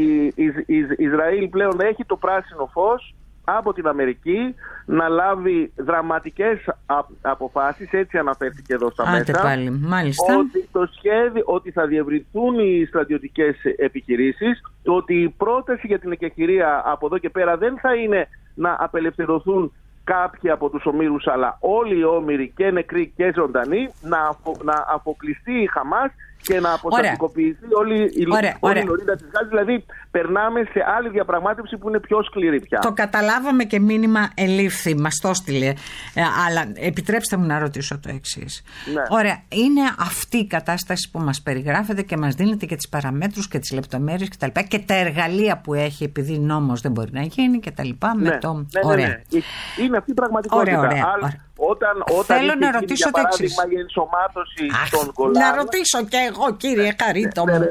Ισραήλ πλέον έχει το πράσινο φως από την Αμερική να λάβει δραματικές αποφάσεις, έτσι αναφέρθηκε εδώ στα μέσα, ότι το σχέδιο, ότι θα διευρυνθούν οι στρατιωτικές επιχειρήσεις, ότι η πρόταση για την εκεχηρία από εδώ και πέρα δεν θα είναι να απελευθερωθούν κάποιοι από τους ομήρους, αλλά όλοι οι όμηροι, και νεκροί και ζωντανοί, να αποκλειστεί η Χαμάς και να αποστατικοποιηθεί όλη η λωρίδα της Γάζας. Δηλαδή περνάμε σε άλλη διαπραγμάτευση που είναι πιο σκληρή πια. Το καταλάβαμε και μήνυμα ελήφθη, μας το στείλε. Αλλά επιτρέψτε μου να ρωτήσω το εξής. Ωραία, είναι αυτή η κατάσταση που μας περιγράφεται και μας δίνεται και τις παραμέτρους και τις λεπτομέρειες κτλ. Και τα εργαλεία που έχει, επειδή νόμος δεν μπορεί να γίνει κτλ. Είναι αυτή η πραγματικότητα. Όταν θέλω να ρωτήσω το εξής. Η ενσωμάτωση των Γκολάν. Να ρωτήσω και εγώ, κύριε Χαρίτο μου.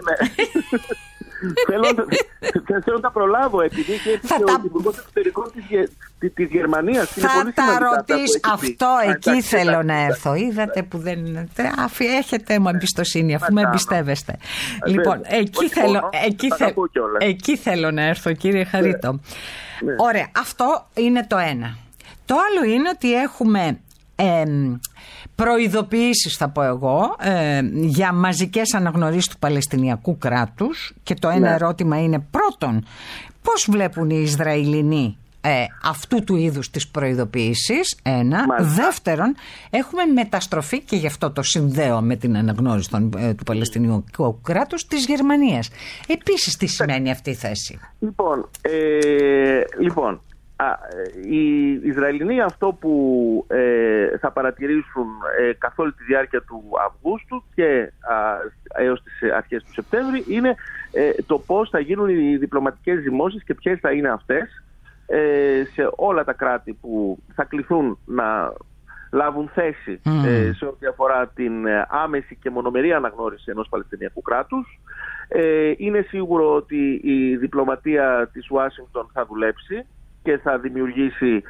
Θέλω να τα προλάβω, επειδή και ο Υπουργός Εξωτερικών της Γερμανίας. Θα τα ρωτήσω. Αυτό εκεί θέλω να έρθω. Είδατε που δεν είναι. Έχετε μου εμπιστοσύνη, αφού με εμπιστεύεστε. Λοιπόν, εκεί θέλω να έρθω, κύριε Χαρίτο. Ωραία, αυτό είναι το ένα. Το άλλο είναι ότι έχουμε προειδοποιήσεις, θα πω εγώ, για μαζικές αναγνωρίσεις του Παλαιστινιακού κράτους, και το ένα ερώτημα είναι, πρώτον, πώς βλέπουν οι Ισραηλινοί αυτού του είδους τις προειδοποιήσεις, ένα. Δεύτερον, έχουμε μεταστροφή, και γι' αυτό το συνδέω με την αναγνώριση του Παλαιστινιακού κράτους, της Γερμανίας. Επίσης, τι σημαίνει αυτή η θέση? Λοιπόν, οι Ισραηλινοί αυτό που θα παρατηρήσουν καθ' όλη τη διάρκεια του Αυγούστου και έως τις αρχές του Σεπτέμβρη είναι το πώς θα γίνουν οι διπλωματικές ζυμώσεις και ποιες θα είναι αυτές σε όλα τα κράτη που θα κληθούν να λάβουν θέση σε ό,τι αφορά την άμεση και μονομερή αναγνώριση ενός Παλαιστινιακού κράτους. Είναι σίγουρο ότι η διπλωματία της Ουάσιγκτον θα δουλέψει και θα δημιουργήσει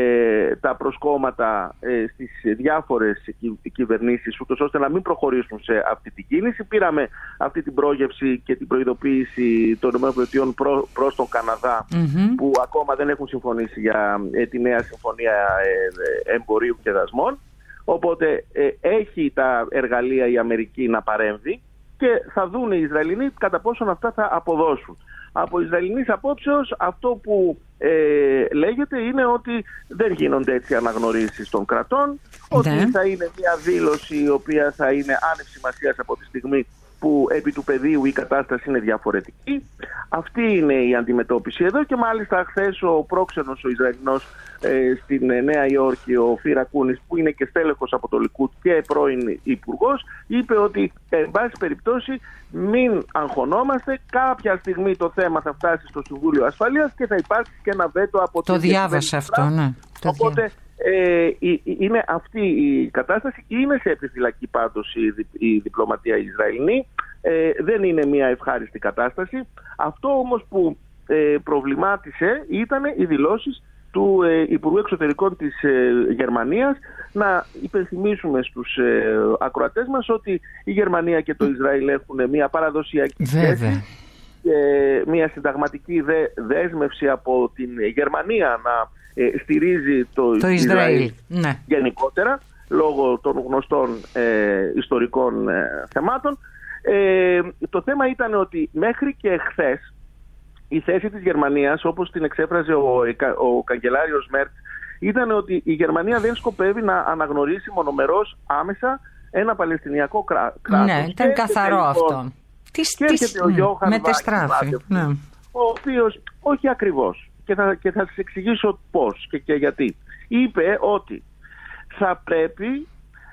τα προσκόμματα στις διάφορες κυβερνήσεις, ούτως ώστε να μην προχωρήσουν σε αυτή την κίνηση. Πήραμε αυτή την πρόγευση και την προειδοποίηση των ΗΠΑ προς τον Καναδά, που ακόμα δεν έχουν συμφωνήσει για τη νέα συμφωνία εμπορίου και δασμών. Οπότε έχει τα εργαλεία η Αμερική να παρέμβει και θα δουν οι Ισραηλινοί κατά πόσον αυτά θα αποδώσουν. Από Ισραηλινής απόψεως αυτό που λέγεται είναι ότι δεν γίνονται έτσι αναγνωρίσεις των κρατών, ότι θα είναι μια δήλωση η οποία θα είναι άνευ σημασίας από τη στιγμή που επί του πεδίου η κατάσταση είναι διαφορετική. Αυτή είναι η αντιμετώπιση εδώ και μάλιστα χθες ο πρόξενος, ο Ισραηλινός στην Νέα Υόρκη, ο Φίρα Κούνης, που είναι και στέλεχος από το Λικούτ και πρώην υπουργός, είπε ότι εν πάση περιπτώσει μην αγχωνόμαστε, κάποια στιγμή το θέμα θα φτάσει στο Συμβούλιο Ασφαλείας και θα υπάρξει και ένα βέτο από το διάβασα αυτό, ναι. Οπότε είναι αυτή η κατάσταση. Είναι σε επιφυλακή πάντως η διπλωματία Ισραηλινή. Δεν είναι μια ευχάριστη κατάσταση. Αυτό όμως που προβλημάτισε ήταν οι δηλώσεις του Υπουργού Εξωτερικών της Γερμανίας. Να υπενθυμίσουμε στους ακροατές μας ότι η Γερμανία και το Ισραήλ έχουν μια παραδοσιακή σχέση, μια συνταγματική δέσμευση από την Γερμανία να στηρίζει το Ισραήλ γενικότερα, λόγω των γνωστών ιστορικών θεμάτων. Το θέμα ήταν ότι μέχρι και χθες η θέση της Γερμανίας, όπως την εξέφραζε ο καγκελάριος Μέρτ, ήταν ότι η Γερμανία δεν σκοπεύει να αναγνωρίσει μονομερώς άμεσα ένα παλαιστινιακό κράτος. Ναι, ήταν καθαρό αυτό. Και έρχεται ο Γιώχαν μετεστράφη, ο οποίος, όχι ακριβώς, και θα σας εξηγήσω πώς και γιατί. Είπε ότι θα πρέπει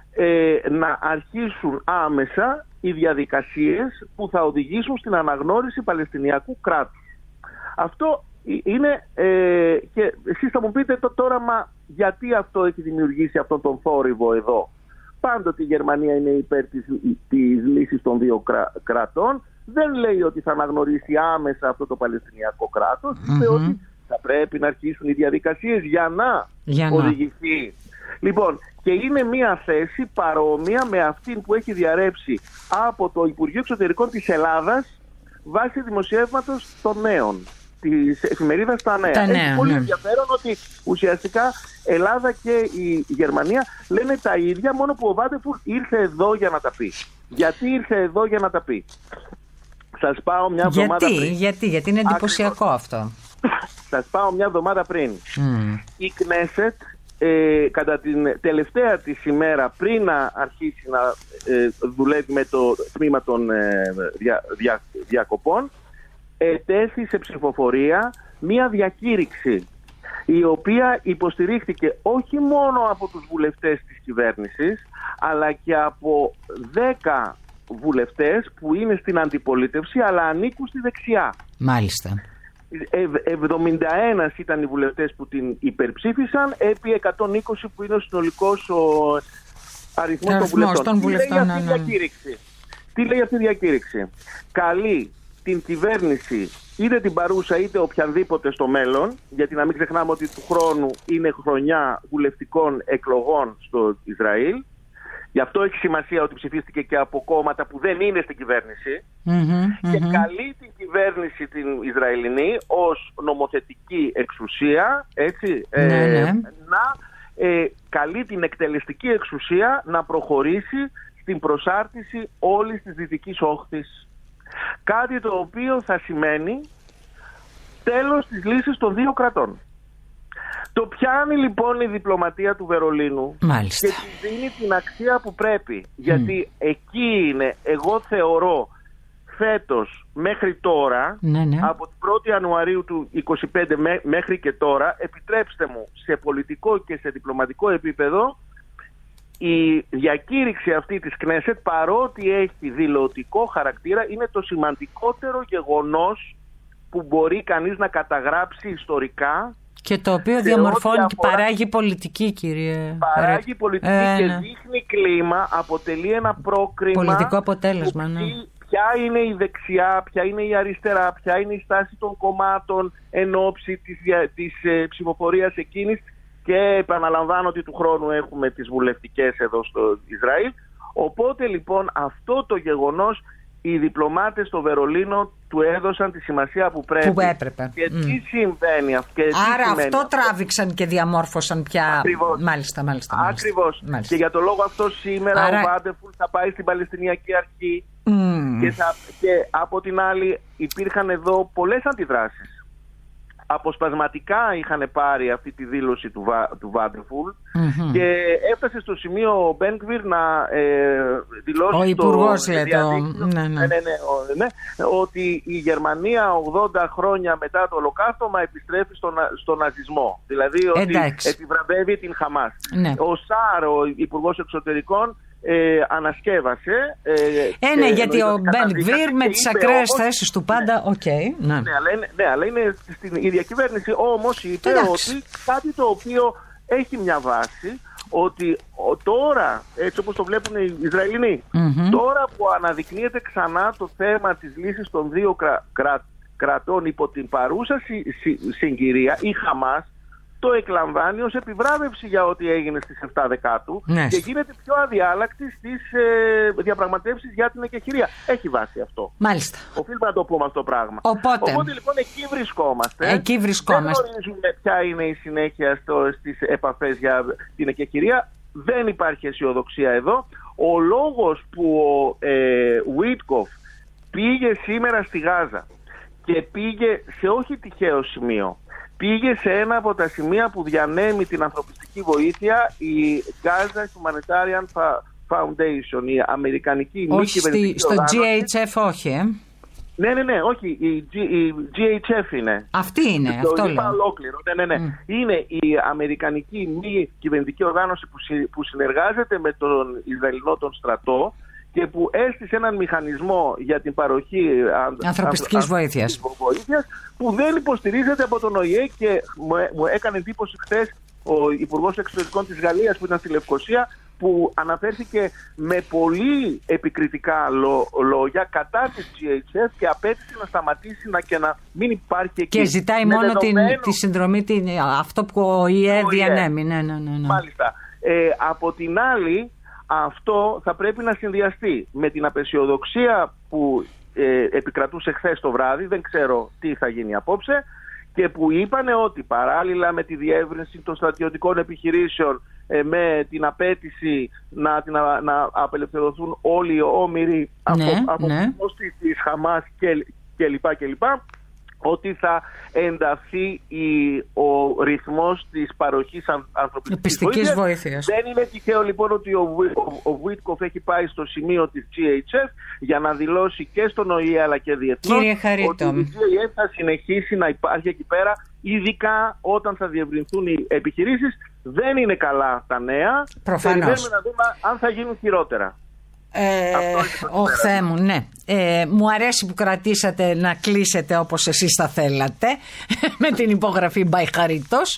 να αρχίσουν άμεσα οι διαδικασίες που θα οδηγήσουν στην αναγνώριση παλαιστινιακού κράτους. Αυτό είναι, και εσείς θα μου πείτε τώρα, μα γιατί αυτό έχει δημιουργήσει αυτόν τον θόρυβο εδώ. Πάντοτε η Γερμανία είναι υπέρ της λύσης των δύο κρατών. Δεν λέει ότι θα αναγνωρίσει άμεσα αυτό το παλαιστινιακό κράτος. Είπε ότι θα πρέπει να αρχίσουν οι διαδικασίες για να οδηγηθεί. Λοιπόν, και είναι μια θέση παρόμοια με αυτήν που έχει διαρρεύσει από το Υπουργείο Εξωτερικών της Ελλάδας βάσει δημοσιεύματος των Νέων, της εφημερίδας Τα Νέα. Έχει πολύ ενδιαφέρον ότι ουσιαστικά Ελλάδα και η Γερμανία λένε τα ίδια, μόνο που ο Βάντεφουρ ήρθε εδώ για να τα πει. Γιατί ήρθε εδώ για να τα πει? Σας πάω μια εβδομάδα πριν. Γιατί είναι εντυπωσιακό αυτό. Σας πάω μια εβδομάδα πριν. Η Κνέσετ, κατά την τελευταία της ημέρα πριν να αρχίσει να δουλεύει με το τμήμα των διακοπών, ετέθη σε ψηφοφορία μια διακήρυξη η οποία υποστηρίχθηκε όχι μόνο από τους βουλευτές της κυβέρνησης, αλλά και από 10 βουλευτές που είναι στην αντιπολίτευση αλλά ανήκουν στη δεξιά. Μάλιστα. 71 ήταν οι βουλευτές που την υπερψήφισαν επί 120 που είναι ο συνολικός αριθμός των βουλευτών. Τι λέει αυτή η διακήρυξη? Καλεί την κυβέρνηση, είτε την παρούσα είτε οποιαδήποτε στο μέλλον, γιατί να μην ξεχνάμε ότι του χρόνου είναι χρονιά βουλευτικών εκλογών στο Ισραήλ. Γι' αυτό έχει σημασία ότι ψηφίστηκε και από κόμματα που δεν είναι στην κυβέρνηση. Και καλεί την κυβέρνηση την Ισραηλινή ως νομοθετική εξουσία, έτσι, να καλεί την εκτελεστική εξουσία να προχωρήσει στην προσάρτηση όλης της δυτικής όχθης. Κάτι το οποίο θα σημαίνει τέλος της λύσης των δύο κρατών. Το πιάνει λοιπόν η διπλωματία του Βερολίνου. Μάλιστα. Και τη δίνει την αξία που πρέπει. Γιατί εκεί είναι, εγώ θεωρώ, φέτος μέχρι τώρα, από την 1η Ιανουαρίου του 2025 μέχρι και τώρα, επιτρέψτε μου, σε πολιτικό και σε διπλωματικό επίπεδο, η διακήρυξη αυτή της Κνέσετ, παρότι έχει δηλωτικό χαρακτήρα, είναι το σημαντικότερο γεγονός που μπορεί κανείς να καταγράψει ιστορικά. Και το οποίο διαμορφώνει και παράγει πολιτική, κύριε. Παράγει πολιτική και δείχνει κλίμα, αποτελεί ένα πρόκριμα. Πολιτικό αποτέλεσμα, Ποια ποια είναι η δεξιά, ποια είναι η αριστερά, ποια είναι η στάση των κομμάτων εν ώψη της ψηφοφορίας εκείνης, και επαναλαμβάνω ότι του χρόνου έχουμε τις βουλευτικές εδώ στο Ισραήλ. Οπότε λοιπόν αυτό το γεγονός οι διπλωμάτες στο Βερολίνο του έδωσαν τη σημασία που πρέπει. Που έπρεπε. Και τι συμβαίνει αυτό. Άρα αυτό τράβηξαν και διαμόρφωσαν πια. Ακριβώς. Μάλιστα. Ακριβώς. Και για το λόγο αυτό σήμερα ο Βάντεφουλ θα πάει στην Παλαιστινιακή Αρχή και από την άλλη υπήρχαν εδώ πολλές αντιδράσεις. Αποσπασματικά είχαν πάρει αυτή τη δήλωση του Βάντεφουλ και έφτασε στο σημείο ο Μπένκβιρ να δηλώσει ο Υπουργός ότι η Γερμανία 80 χρόνια μετά το Ολοκαύτωμα επιστρέφει στον ναζισμό. Δηλαδή ότι επιβραβεύει την Χαμάς. Ο Σάρ, ο Υπουργός Εξωτερικών, ανασκεύασε. Ναι, γιατί ο Μπεν-Γβίρ με τις ακραίες θέσεις του πάντα. Ναι, αλλά είναι η διακυβέρνηση όμως είπε ότι κάτι το οποίο έχει μια βάση, ότι τώρα, έτσι όπως το βλέπουν οι Ισραηλινοί, τώρα που αναδεικνύεται ξανά το θέμα της λύσης των δύο κρατών υπό την παρούσα συγκυρία, η Χαμάς το εκλαμβάνει ως επιβράβευση για ό,τι έγινε στις 7 Δεκάτου και γίνεται πιο αδιάλακτη στις διαπραγματεύσεις για την εκεχηρία. Έχει βάση αυτό. Μάλιστα. Οφείλουμε να το πούμε αυτό το πράγμα. Οπότε λοιπόν εκεί βρισκόμαστε. Δεν γνωρίζουμε ποια είναι η συνέχεια στις επαφές για την εκεχηρία. Δεν υπάρχει αισιοδοξία εδώ. Ο λόγος που ο Βίτκοφ πήγε σήμερα στη Γάζα και πήγε σε όχι τυχαίο σημείο, πήγε σε ένα από τα σημεία που διανέμει την ανθρωπιστική βοήθεια, η Gaza Humanitarian Foundation, η αμερικανική μη κυβερνητική οργάνωση. Στο GHF όχι, Ναι, όχι, η GHF είναι. Αυτή είναι, αυτό λέω. Ολόκληρο, ναι. Είναι η αμερικανική μη κυβερνητική οργάνωση που συνεργάζεται με τον Ισραηλινό τον στρατό και που έστησε έναν μηχανισμό για την παροχή ανθρωπιστικής βοήθειας που δεν υποστηρίζεται από τον ΟΗΕ, και μου έκανε εντύπωση χθες ο Υπουργός Εξωτερικών της Γαλλίας που ήταν στη Λευκοσία, που αναφέρθηκε με πολύ επικριτικά λόγια κατά της GHF και απέτησε να σταματήσει και να μην υπάρχει εκεί. Και ζητάει μόνο τη συνδρομή, αυτό που ο ΟΗΕ διανέμει. Ναι. Μάλιστα. Από την άλλη, αυτό θα πρέπει να συνδυαστεί με την απεσιοδοξία που επικρατούσε χθες το βράδυ, δεν ξέρω τι θα γίνει απόψε, και που είπανε ότι παράλληλα με τη διεύρυνση των στρατιωτικών επιχειρήσεων, με την απέτηση να απελευθερωθούν όλοι οι όμηροι από της Χαμάς κλπ, ότι θα ενταθεί ο ρυθμός της παροχής ανθρωπιστικής βοήθειας. Δεν είναι τυχαίο λοιπόν ότι ο Βίτκοφ έχει πάει στο σημείο της GHF για να δηλώσει και στον ΟΗΕ αλλά και διεθνώς ότι η GHF θα συνεχίσει να υπάρχει εκεί πέρα, ειδικά όταν θα διευρυνθούν οι επιχειρήσεις. Δεν είναι καλά τα νέα. Περιμένουμε να δούμε αν θα γίνουν χειρότερα. Θεέ μου, ναι. Μου αρέσει που κρατήσατε να κλείσετε όπως εσείς θα θέλατε, με την υπογραφή Μπαϊχαρίτος.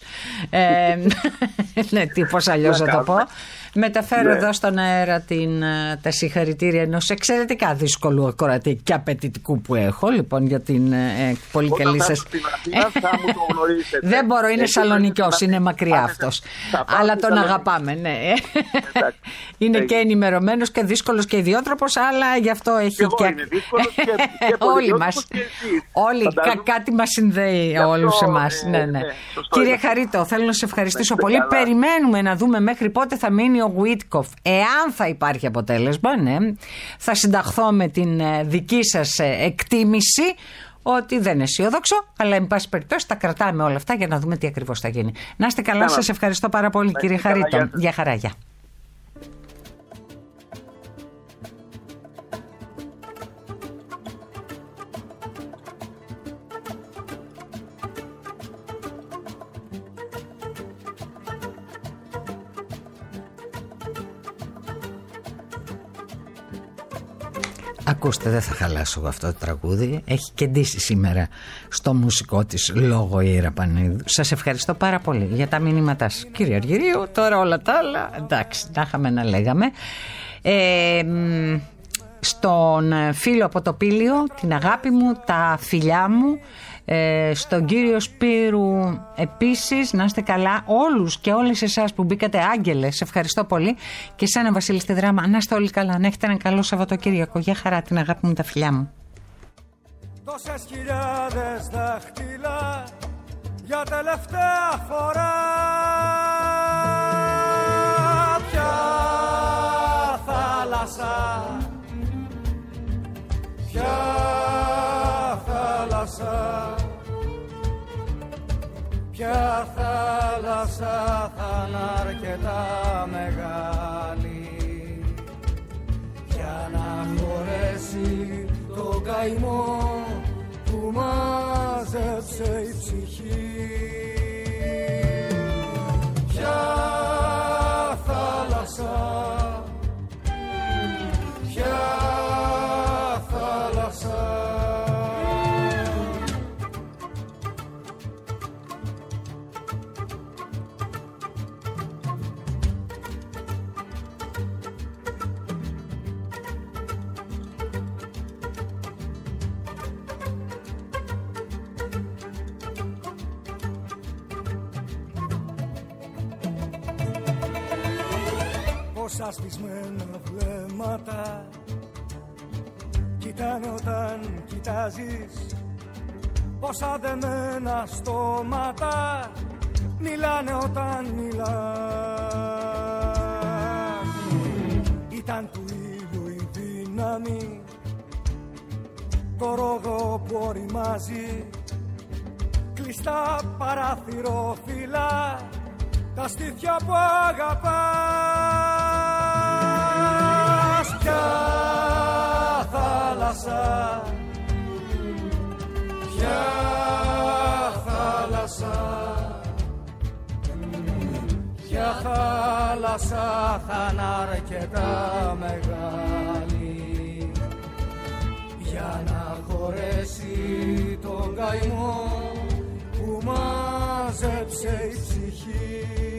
Ναι, πώς αλλιώς θα το πω. Μεταφέρω εδώ στον αέρα τα συγχαρητήρια ενός εξαιρετικά δύσκολου ακροατή και απαιτητικού που έχω, λοιπόν, για την πολύ καλή σας. Δεν μπορώ, είναι Σαλονικιός, είναι μακριά αυτός. Αλλά τον αγαπάμε, ναι. Είναι και ενημερωμένος και δύσκολος και ιδιότροπος, αλλά γι' αυτό έχει και όλοι μας. Όλοι, κάτι μας συνδέει όλους εμάς. Κύριε Χαρίτο, θέλω να σε ευχαριστήσω πολύ. Περιμένουμε να δούμε μέχρι πότε θα μείνει ο Βίτκοφ. Εάν θα υπάρχει αποτέλεσμα, ναι, θα συνταχθώ με την δική σας εκτίμηση ότι δεν είναι αισιόδοξο, αλλά εν πάση περιπτώσει τα κρατάμε όλα αυτά για να δούμε τι ακριβώς θα γίνει. Να είστε καλά, σας ευχαριστώ πάρα πολύ, κύριε Χαρίτο. Γεια χαρά, γεια. Ακούστε, δεν θα χαλάσω αυτό το τραγούδι. Έχει κεντήσει σήμερα στο μουσικό της λόγο η Ήρα Πανίδου. Σας ευχαριστώ πάρα πολύ για τα μηνύματά σας, κύριε Αργυρίου. Τώρα όλα τα άλλα, εντάξει, τα είχαμε να λέγαμε. στον φίλο από το Πήλιο, την αγάπη μου, τα φιλιά μου, στον κύριο Σπύρου επίσης, να είστε καλά, όλους και όλες εσάς που μπήκατε, άγγελες, ευχαριστώ πολύ, και εσένα Βασίλη στη δράμα, να είστε όλοι καλά, να έχετε ένα καλό Σαββατοκύριακο, για χαρά, την αγάπη μου, τα φιλιά μου. Τόσες χιλιάδες δάχτυλα για τελευταία φορά, ποια θάλασσα, ποια θάλασσα, ποια θάλασσα θα είναι αρκετά μεγάλη για να χωρέσει το καημό που μάζεψε η ψυχή. Ποια θάλασσα, ποια θάλασσα. Πόσα σβησμένα βλέμματα κοιτάνε όταν κοιτάζεις, πόσα δεμένα στόματα μιλάνε όταν μιλάς. Ήταν του ήλιου η δύναμη, το ρόδο που οριμάζει, κλειστά παραθυρόφυλλα, τα στήθια που αγαπάς. Ποια θάλασσα, ποια θάλασσα, ποια θάλασσα θα είναι αρκετά μεγάλη για να χωρέσει τον καημό που μάζεψε η ψυχή.